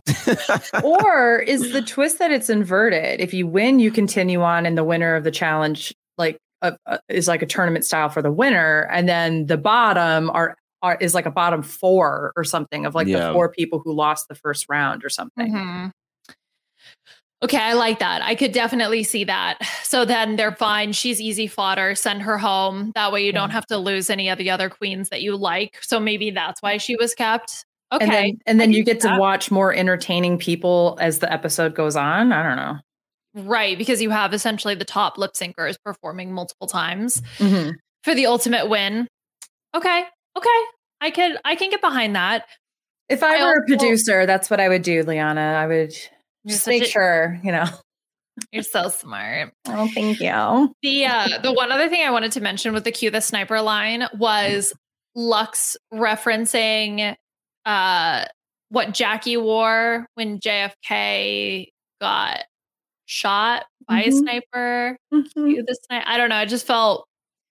Or is the twist that it's inverted? If you win, you continue on, and the winner of the challenge like uh, uh, is like a tournament style for the winner, and then the bottom are, are is like a bottom four or something of like Yeah. the four people who lost the first round or something. Mhm. Okay, I like that. I could definitely see that. So then they're fine. She's easy fodder. Send her home. That way you don't Yeah. have to lose any of the other queens that you like. So maybe that's why she was kept. Okay. And then, and then I you can get see to that. watch more entertaining people as the episode goes on. I don't know. Right, because you have essentially the top lip syncers performing multiple times Mhm. for the ultimate win. Okay. Okay. I could I can get behind that. If I I were a also- producer, that's what I would do, Liana. I would You're just such make a- sure, you know. You're so smart. Oh, thank you. The uh, the one other thing I wanted to mention with the cue the sniper line was Lux referencing uh, what Jackie wore when J F K got shot by a Mhm. sniper. Mhm. Cue the sni- I don't know. I just felt.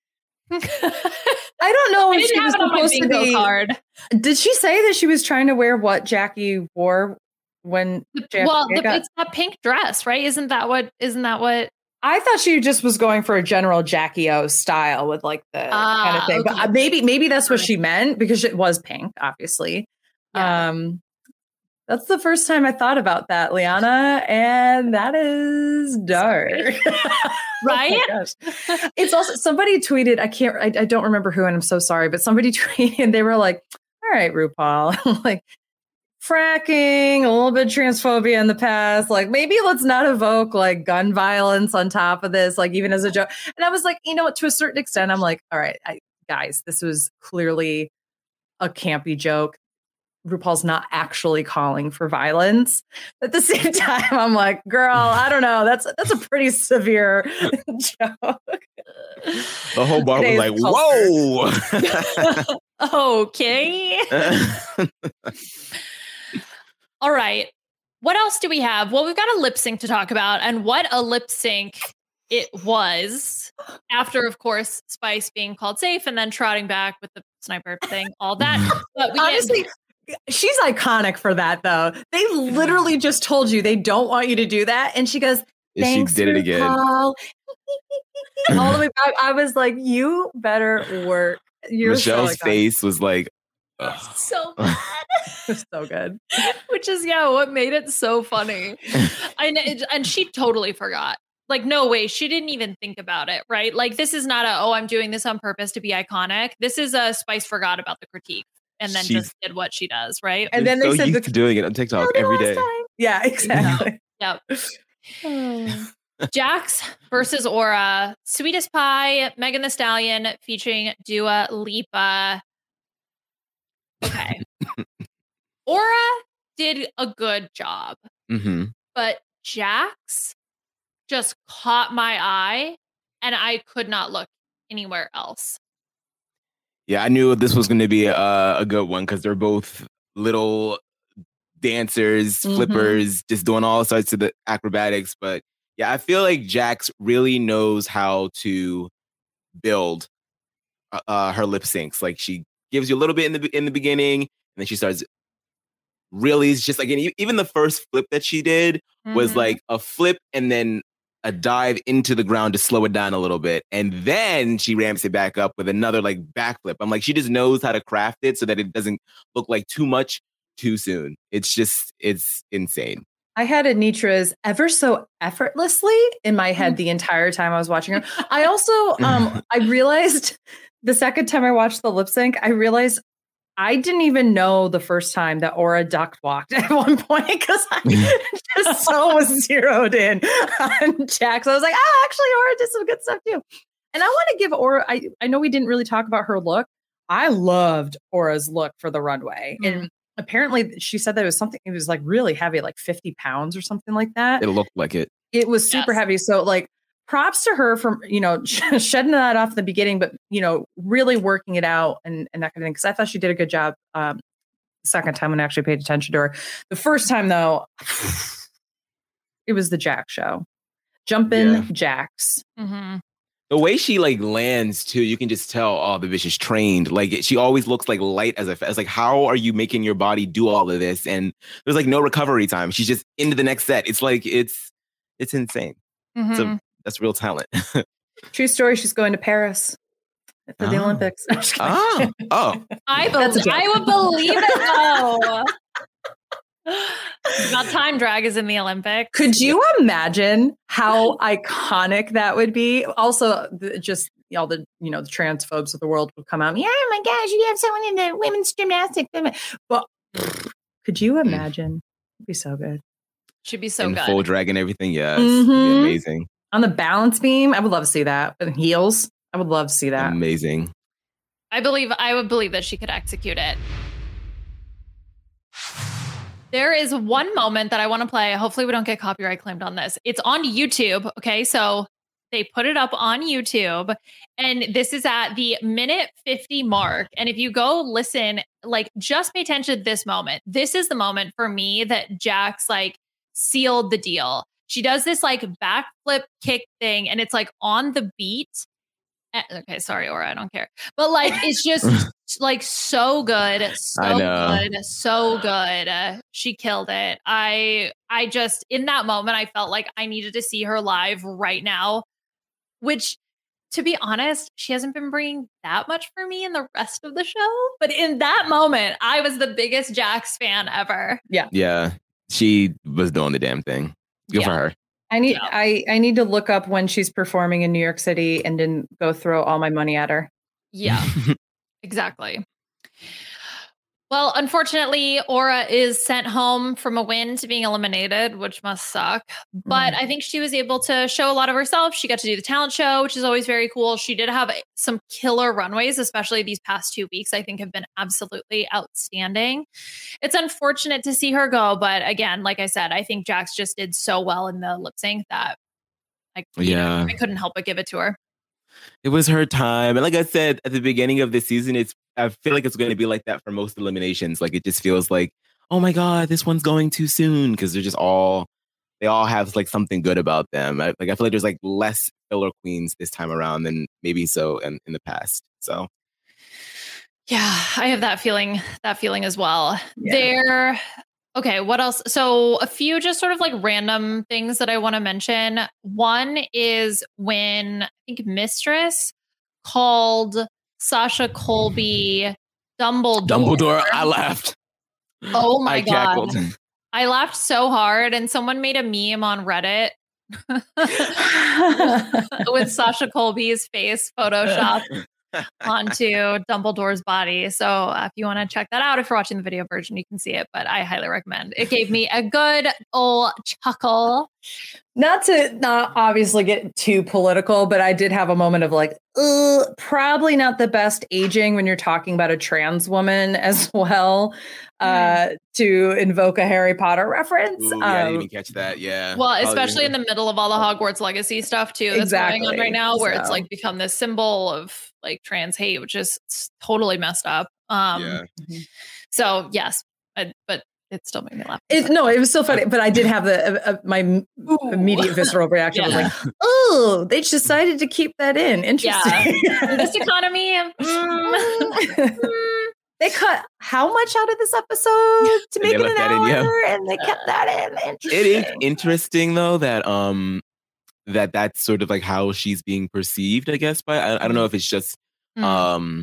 I don't know I if didn't she have was it on my supposed to bingo be. card. Did she say that she was trying to wear what Jackie wore when J F K Well, the, got? it's that pink dress, right? Isn't that what? Isn't that what I thought she just was going for a general Jackie O style with like the Ah, kind of thing. okay. But maybe maybe that's what she meant because it was pink, obviously. Yeah. Um, that's the first time I thought about that, Liana, and that is dark. Right? Oh my gosh. It's also somebody tweeted, I can't I, I don't remember who, and I'm so sorry, but somebody tweeted and they were like, all right, RuPaul, I'm like fracking, a little bit of transphobia in the past. Like, maybe let's not evoke like gun violence on top of this, like even as a joke. And I was like, you know, to a certain extent, I'm like, all right, I, guys, this was clearly a campy joke. RuPaul's not actually calling for violence. At the same time, I'm like, girl, I don't know. That's that's a pretty severe joke. The whole bar was like, whoa. Okay. All right. What else do we have? Well, we've got a lip sync to talk about, and what a lip sync it was after, of course, Spice being called safe and then trotting back with the sniper thing, all that. But we Honestly, she's iconic for that, though. They literally just told you they don't want you to do that. And she goes, thanks, she did it again. RuPaul. All the way back. I was like, you better work. You're Michelle's so face was like, Ugh. So bad. It's so good. Which is, yeah, what made it so funny. and, and she totally forgot. Like, no way. She didn't even think about it, right? Like, this is not a, oh, I'm doing this on purpose to be iconic. This is a Spice forgot about the critique and then She's, just did what she does, right? And then they so said used the, to doing it on TikTok every day. Time. Yeah, exactly. Yep. Jax versus Aura. Sweetest Pie, Megan Thee Stallion featuring Dua Lipa. Okay. Aura did a good job, Mm-hmm. but Jax just caught my eye and I could not look anywhere else. Yeah, I knew this was going to be a, a good one because they're both little dancers, Mhm. flippers, just doing all sorts of the acrobatics. But yeah, I feel like Jax really knows how to build uh, uh, her lip syncs. Like she gives you a little bit in the in the beginning, and then she starts really. It's just like and even the first flip that she did was Mhm. like a flip and then a dive into the ground to slow it down a little bit. And then she ramps it back up with another like backflip. I'm like, she just knows how to craft it so that it doesn't look like too much too soon. It's just, it's insane. I had Anitra's ever so effortlessly in my head the entire time I was watching her. I also, um, I realized the second time I watched the lip sync, I realized I didn't even know the first time that Aura duck walked at one point because I just so was zeroed in on Jax. I was like, oh, actually, Aura did some good stuff too. And I want to give Aura, I, I know we didn't really talk about her look. I loved Aura's look for the runway. Mm. And apparently she said that it was something, it was like really heavy, like fifty pounds or something like that. It looked like it. It was super Yes. heavy. So like, props to her for, you know, shedding that off in the beginning, but, you know, really working it out and, and that kind of thing. Cause I thought she did a good job um, the second time when I actually paid attention to her. The first time though, it was the Jax show. Jumpin' Yeah. Jax. Mm-hmm. The way she like lands too, you can just tell, oh, the bitch is trained. Like she always looks like light as a, it's like, how are you making your body do all of this? And there's like no recovery time. She's just into the next set. It's like, it's, it's insane. Mm-hmm. So that's real talent. True story. She's going to Paris for the Oh. Olympics. oh, oh. I, That's a be- joke. I would believe it though. About time drag is in the Olympics. Could you imagine how iconic that would be? Also, the, just all the you know the transphobes of the world would come out. Yeah, oh my gosh, you have someone in the women's gymnastics. But could you imagine? It'd be so good Should be so In good. full drag and everything. Yes. It'd Mhm. be amazing. on the balance beam. I would love to see that. And heels. I would love to see that. Amazing. I believe I would believe that she could execute it. There is one moment that I want to play. Hopefully we don't get copyright claimed on this. It's on YouTube. Okay. So they put it up on YouTube and this is at the minute fifty mark. And if you go listen, like just pay attention to this moment. This is the moment for me that Jax like sealed the deal. She does this like backflip kick thing and it's like on the beat. Okay, sorry, Aura, I don't care. But like, it's just like so good, so I know. good, so good. Uh, she killed it. I, I just in that moment, I felt like I needed to see her live right now. Which, to be honest, she hasn't been bringing that much for me in the rest of the show. But in that moment, I was the biggest Jax fan ever. Yeah, yeah, she was doing the damn thing. Good Yeah. for her. I need Yeah. I I need to look up when she's performing in New York City and then go throw all my money at her. Yeah, exactly. Well, unfortunately, Aura is sent home from a win to being eliminated, which must suck. But Mm. I think she was able to show a lot of herself. She got to do the talent show, which is always very cool. She did have some killer runways, especially these past two weeks, I think have been absolutely outstanding. It's unfortunate to see her go. But again, like I said, I think Jax just did so well in the lip sync that I, you know, Yeah. I couldn't help but give it to her. It was her time. And like I said at the beginning of the season, it's I feel like it's going to be like that for most eliminations. Like it just feels like, oh my God, this one's going too soon because they're just all they all have like something good about them. I, like I feel like there's like less filler queens this time around than maybe so in, in the past. So Yeah, I have that feeling, that feeling as well. Yeah. There. Okay, what else? So a few just sort of like random things that I want to mention. One is when I think Mistress called Sasha Colby Dumbledore. Dumbledore, I laughed. Oh my I God. cackled. I laughed so hard, and someone made a meme on Reddit with Sasha Colby's face photoshopped onto Dumbledore's body. So uh, if you want to check that out, if you're watching the video version, you can see it, but I highly recommend. It gave me a good old chuckle. Not to not obviously get too political, but I did have a moment of like, uh, probably not the best aging when you're talking about a trans woman as well, uh, to invoke a Harry Potter reference. Ooh, yeah, I didn't Um, even catch that. Yeah. Well, Oh, especially in yeah. the middle of all the Hogwarts Legacy stuff too that's going on Exactly. right now, where it's So- like become this symbol of like trans hate, which is totally messed up. Um, Yeah. So yes, I, but it still made me laugh. It, no, it was still funny, but I did have the uh, uh, my m- immediate visceral reaction was Yeah. like, "Oh, they just decided to keep that in. Interesting." In this economy, mm, They cut how much out of this episode to And make they it an left that in, hour, yeah. and they kept that in. It is Interesting. interesting though that um that that's sort of like how she's being perceived, I guess. But I, I don't know if it's just mm. um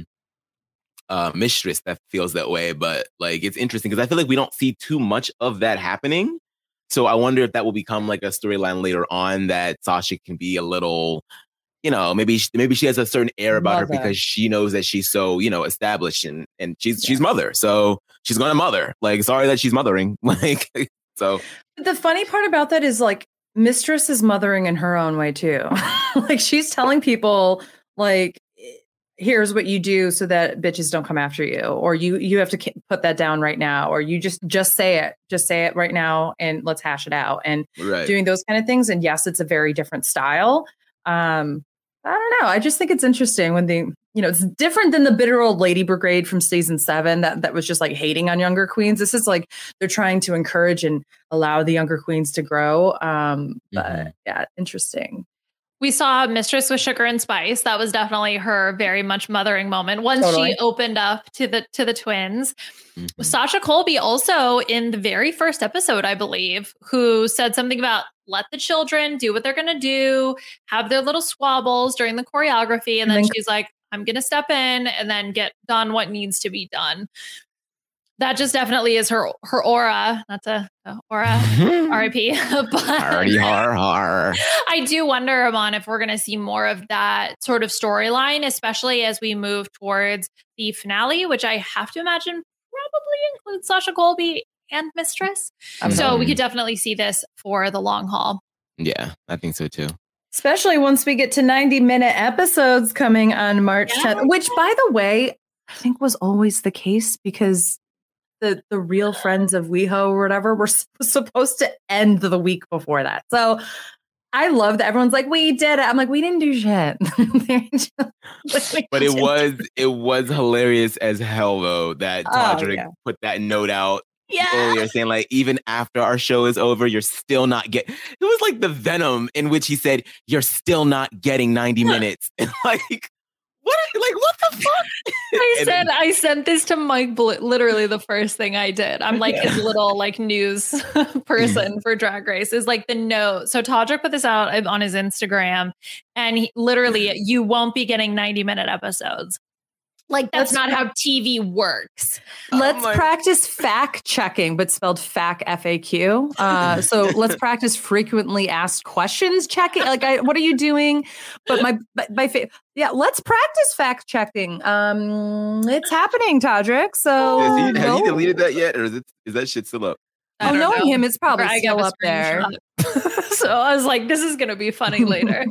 uh Mistress that feels that way, but like it's interesting because I feel like we don't see too much of that happening. So I wonder if that will become like a storyline later on that Sasha can be a little, you know, maybe she, maybe she has a certain air about her Mother. because she knows that she's so, you know, established and and she's she's mother, so she's gonna mother. Like, sorry that she's mothering, like so. The funny part about that is like Mistress is mothering in her own way too. Like she's telling people like, here's what you do so that bitches don't come after you, or you you have to k- put that down right now, or you just just say it, just say it right now, and let's hash it out, and Right. doing those kind of things. And yes, it's a very different style. Um, I don't know. I just think it's interesting when they, you know, it's different than the bitter old lady brigade from season seven that, that was just like hating on younger queens. This is like they're trying to encourage and allow the younger queens to grow. Um, but Mhm. yeah, interesting. We saw Mistress with Sugar and Spice. That was definitely her very much mothering moment once Totally. she opened up to the to the twins. Mhm. Sasha Colby also in the very first episode, I believe, who said something about let the children do what they're going to do, have their little squabbles during the choreography. And then And then- she's like, I'm going to step in and then get done what needs to be done. That just definitely is her her aura. Not to uh, aura, R I P. But Hardy har har. I do wonder, Amon, if we're going to see more of that sort of storyline, especially as we move towards the finale, which I have to imagine probably includes Sasha Colby and Mistress. So we could definitely see this for the long haul. Yeah, I think so too. Especially once we get to ninety minute episodes coming on March tenth, which by the way, I think was always the case because the, the real friends of WeHo or whatever were s- supposed to end the week before that. So I love that everyone's like, we did it. I'm like, we didn't do shit. But it was it was hilarious as hell though that Oh, Todrick yeah. put that note out Yeah. earlier saying like even after our show is over, you're still not get. It was like the Venom in which he said you're still not getting ninety minutes. And like What? Like, what the fuck? I And said then- I sent this to Mike Blue. Literally the first thing I did. I'm like his little like news person for Drag Race is like the note. So Todrick put this out on his Instagram, and he, literally, you won't be getting ninety minute episodes. Like that's, That's not how T V works. Let's my- practice fact checking, but spelled fact F A Q. Uh, so let's practice frequently asked questions checking. Like, I, what are you doing? But my, my, my fa- yeah, let's practice fact checking. Um, it's happening, Todrick. So Has he, has he no- deleted that yet, or is it is that shit still up? I Oh, don't knowing know. him, it's probably I still got a up there. screenshot. So I was like, this is going to be funny later.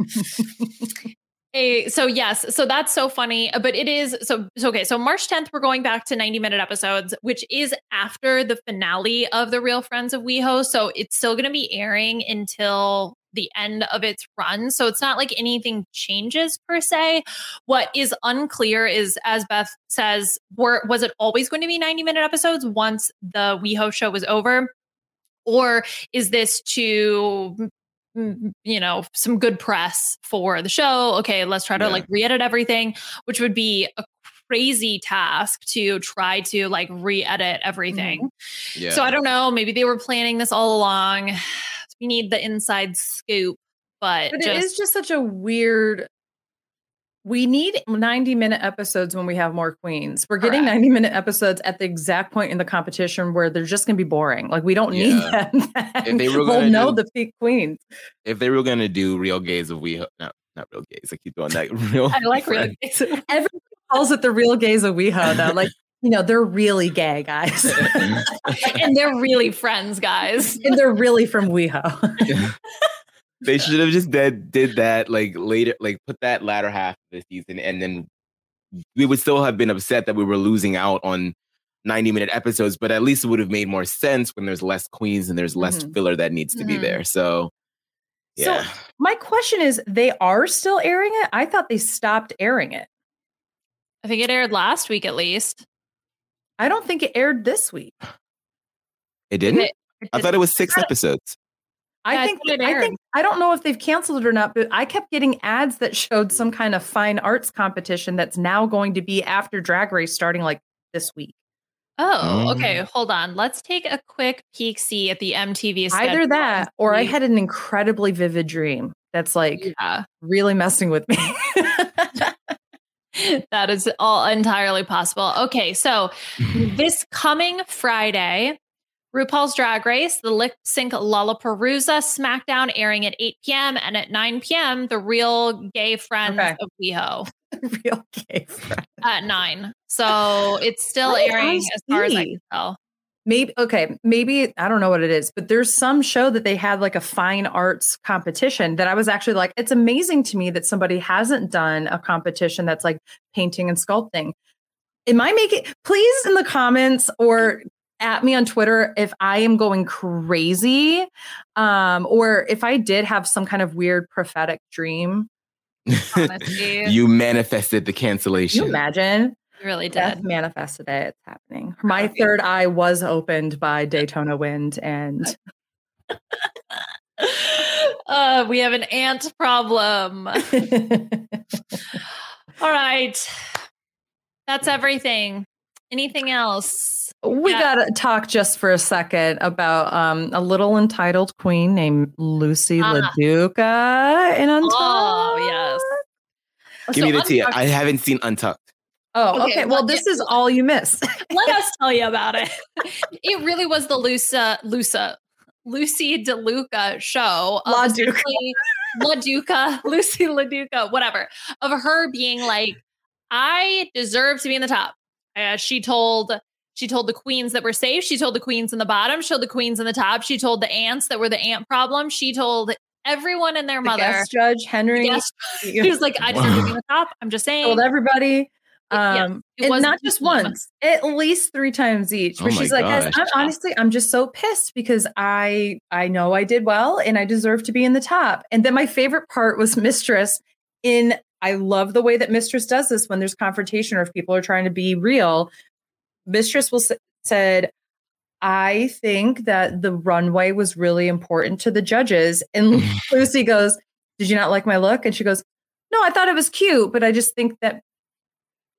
A, so yes, so that's so funny, but it is so, so okay. So March tenth, we're going back to ninety minute episodes, which is after the finale of The Real Friends of WeHo. So it's still going to be airing until the end of its run. So it's not like anything changes per se. What is unclear is, as Beth says, were, was it always going to be ninety minute episodes once the WeHo show was over? Or is this to, you know, some good press for the show? Okay, let's try to Yeah. like re-edit everything, which would be a crazy task to try to like re-edit everything. Yeah. So I don't know, maybe they were planning this all along. We need the inside scoop, but, But just, it is just such a weird. We need ninety minute episodes when we have more queens. We're getting Correct. ninety minute episodes at the exact point in the competition where they're just going to be boring. Like, we don't need Yeah. them. If they were we'll gonna know do- the peak queens. if they were gonna do Real Gays of WeHo, no, not Real Gays. I keep doing that. Real. I like Friends. really. Everyone calls it the Real Gays of WeHo, though. Like, you know, they're really gay, guys. And they're really friends, guys. And they're really from WeHo. They should have just did did that like later, like put that latter half of the season, and then we would still have been upset that we were losing out on ninety minute episodes, but at least it would have made more sense when there's less queens and there's less Mhm. filler that needs to be Mhm. there. So, So- yeah. My question is, they are still airing it? I thought they stopped airing it. I think it aired last week at least. I don't think it aired this week. It didn't? It- it I did- thought it was six episodes. I Yeah, I think think it I aired. think I don't know if they've canceled it or not, but I kept getting ads that showed some kind of fine arts competition that's now going to be after Drag Race starting like this week. Oh, Mm. okay. Hold on. Let's take a quick peek see at the M T V schedule. Either that or I and had an incredibly vivid dream that's like see- yeah. really messing with me. That is all entirely possible. Okay, so this coming Friday, RuPaul's Drag Race, the Lip Sync Lollapalooza SmackDown airing at eight p.m. and at nine p.m. the Real Gay Friends Okay. of WeHo Real gay friend. at nine. So it's still What did I airing as far as I see? can tell. Maybe okay, maybe I don't know what it is, but there's some show that they had like a fine arts competition that I was actually like, it's amazing to me that somebody hasn't done a competition that's like painting and sculpting. Am I making, please in the comments or at me on Twitter if I am going crazy, um, or if I did have some kind of weird prophetic dream. Honestly, You manifested the Can cancellation. you imagine? you really Death did. manifested it. It's happening. My Proud of you. third eye was opened by Daytona Wind, and Uh, we have an ant problem. All right. That's everything. Anything else? we Yeah. gotta talk just for a second about um, a little entitled queen named Lucy Ah. LaDuca in Untucked. Oh, yes. Give So me the tea. Untucked- I haven't seen Untucked. Oh, Okay, okay. Well, well, this yeah. is all you miss. Let us tell you about it. It really was the Lusa, Lusa, Lucy DeLuca show. of LaDuca. essentially- LaDuca, Lucy LaDuca, whatever, of her being like, I deserve to be in the top. Uh, she told she told the queens that were safe. She told the queens in the bottom. She told the queens in the top. She told the ants that were the ant problem. She told everyone and their The mother. guest judge Henry Yes. She was like, I deserve to be in the top. I'm just saying. told everybody. Yeah, Um, it and was not the just team. once, at least three times each. Where Oh my she's like, guys, gosh. I'm honestly, I'm just so pissed because I, I know I did well and I deserve to be in the top. And then my favorite part was Mistress. In I love the way that Mistress does this when there's confrontation or if people are trying to be real. Mistress will s- said, I think that the runway was really important to the judges. And Lucy goes, did you not like my look? And she goes, no, I thought it was cute, but I just think that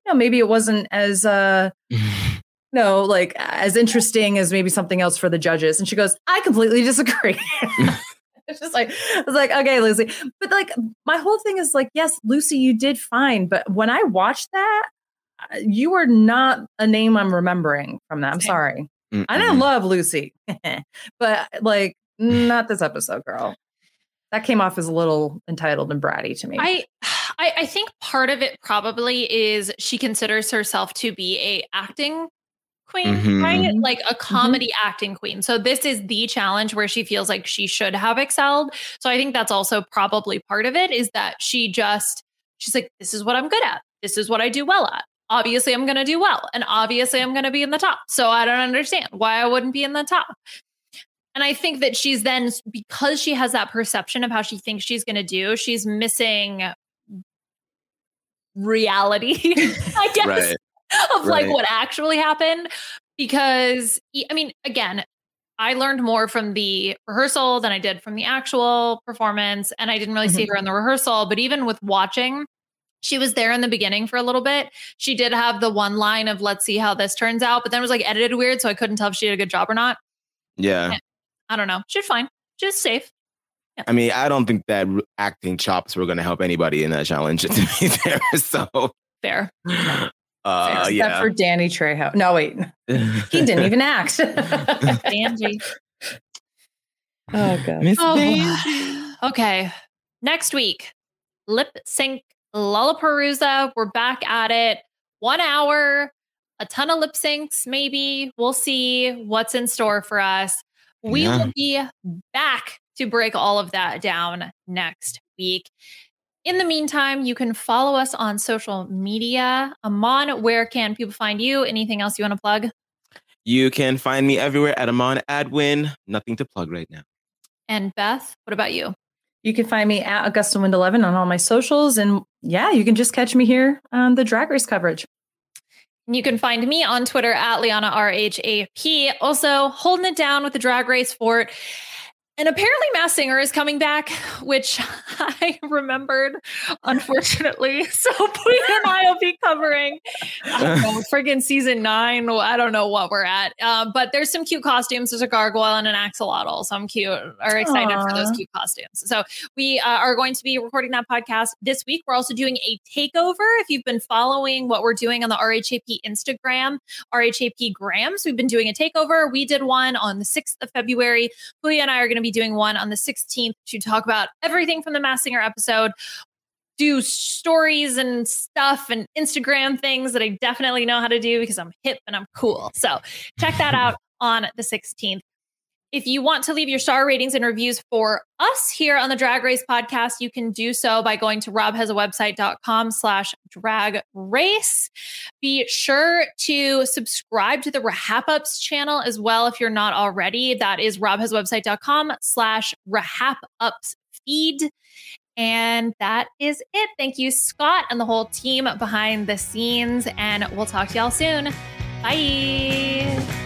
you know, maybe it wasn't as, uh, no, like as interesting as maybe something else for the judges. And she goes, I completely disagree. It's just like, I was like, okay, Lucy. But like, my whole thing is like, yes, Lucy, you did fine. But when I watched that, you were not a name I'm remembering from that. I'm Same. sorry. Mm-mm. I don't love Lucy, but like, not this episode, girl. That came off as a little entitled and bratty to me. I, I I think part of it probably is she considers herself to be a acting queen, Mhm. right? Like a comedy mm-hmm. acting queen. So this is the challenge where she feels like she should have excelled. So I think that's also probably part of it, is that she just, she's like, this is what I'm good at. This is what I do well at. Obviously I'm going to do well. And obviously I'm going to be in the top. So I don't understand why I wouldn't be in the top. And I think that she's then, because she has that perception of how she thinks she's going to do, she's missing reality, I guess, Right. of like Right. what actually happened. Because, I mean, again, I learned more from the rehearsal than I did from the actual performance. And I didn't really see Mhm. her in the rehearsal. But even with watching, she was there in the beginning for a little bit. She did have the one line of, let's see how this turns out. But then it was like edited weird. So I couldn't tell if she did a good job or not. Yeah. I don't know. She's fine. She's safe. I mean, I don't think that r- acting chops were going to help anybody in that challenge to be there. So, Fair. uh, Except yeah. for Danny Trejo. No, wait. He didn't even act. Angie. Oh, God. Miss Oh, Banji. okay. Next week, lip sync Lollapalooza. We're back at it. One hour, a ton of lip syncs, maybe. We'll see what's in store for us. We Yeah. will be back to break all of that down next week. In the meantime, you can follow us on social media. Amon, where can people find you? Anything else you want to plug? You can find me everywhere at Amon Adwin. Nothing to plug right now. And Beth, what about you? You can find me at Augusta Wind eleven on all my socials. And yeah, you can just catch me here on the Drag Race coverage. You can find me on Twitter at Liana R H A P. Also, holding it down with the Drag Race fort. And apparently Masked Singer is coming back, which I remembered, unfortunately. So Pooya and I will be covering, I don't know, friggin' season nine. I don't know what we're at. Uh, but there's some cute costumes. There's a gargoyle and an axolotl. So I'm cute or excited Aww. for those cute costumes. So we uh, are going to be recording that podcast this week. We're also doing a takeover. If you've been following what we're doing on the R H A P Instagram, R H A P Grams, we've been doing a takeover. We did one on the sixth of February. Pooya and I are going to be doing one on the sixteenth to talk about everything from the Masked Singer episode, do stories and stuff and Instagram things that I definitely know how to do because I'm hip and I'm cool. So check that out on the sixteenth. If you want to leave your star ratings and reviews for us here on the Drag Race podcast, you can do so by going to robhasawebsite.com slash drag race. Be sure to subscribe to the Rahap Ups channel as well if you're not already. That is robhasawebsite.com slash Rahap Ups feed. And that is it. Thank you, Scott, and the whole team behind the scenes. And we'll talk to y'all soon. Bye.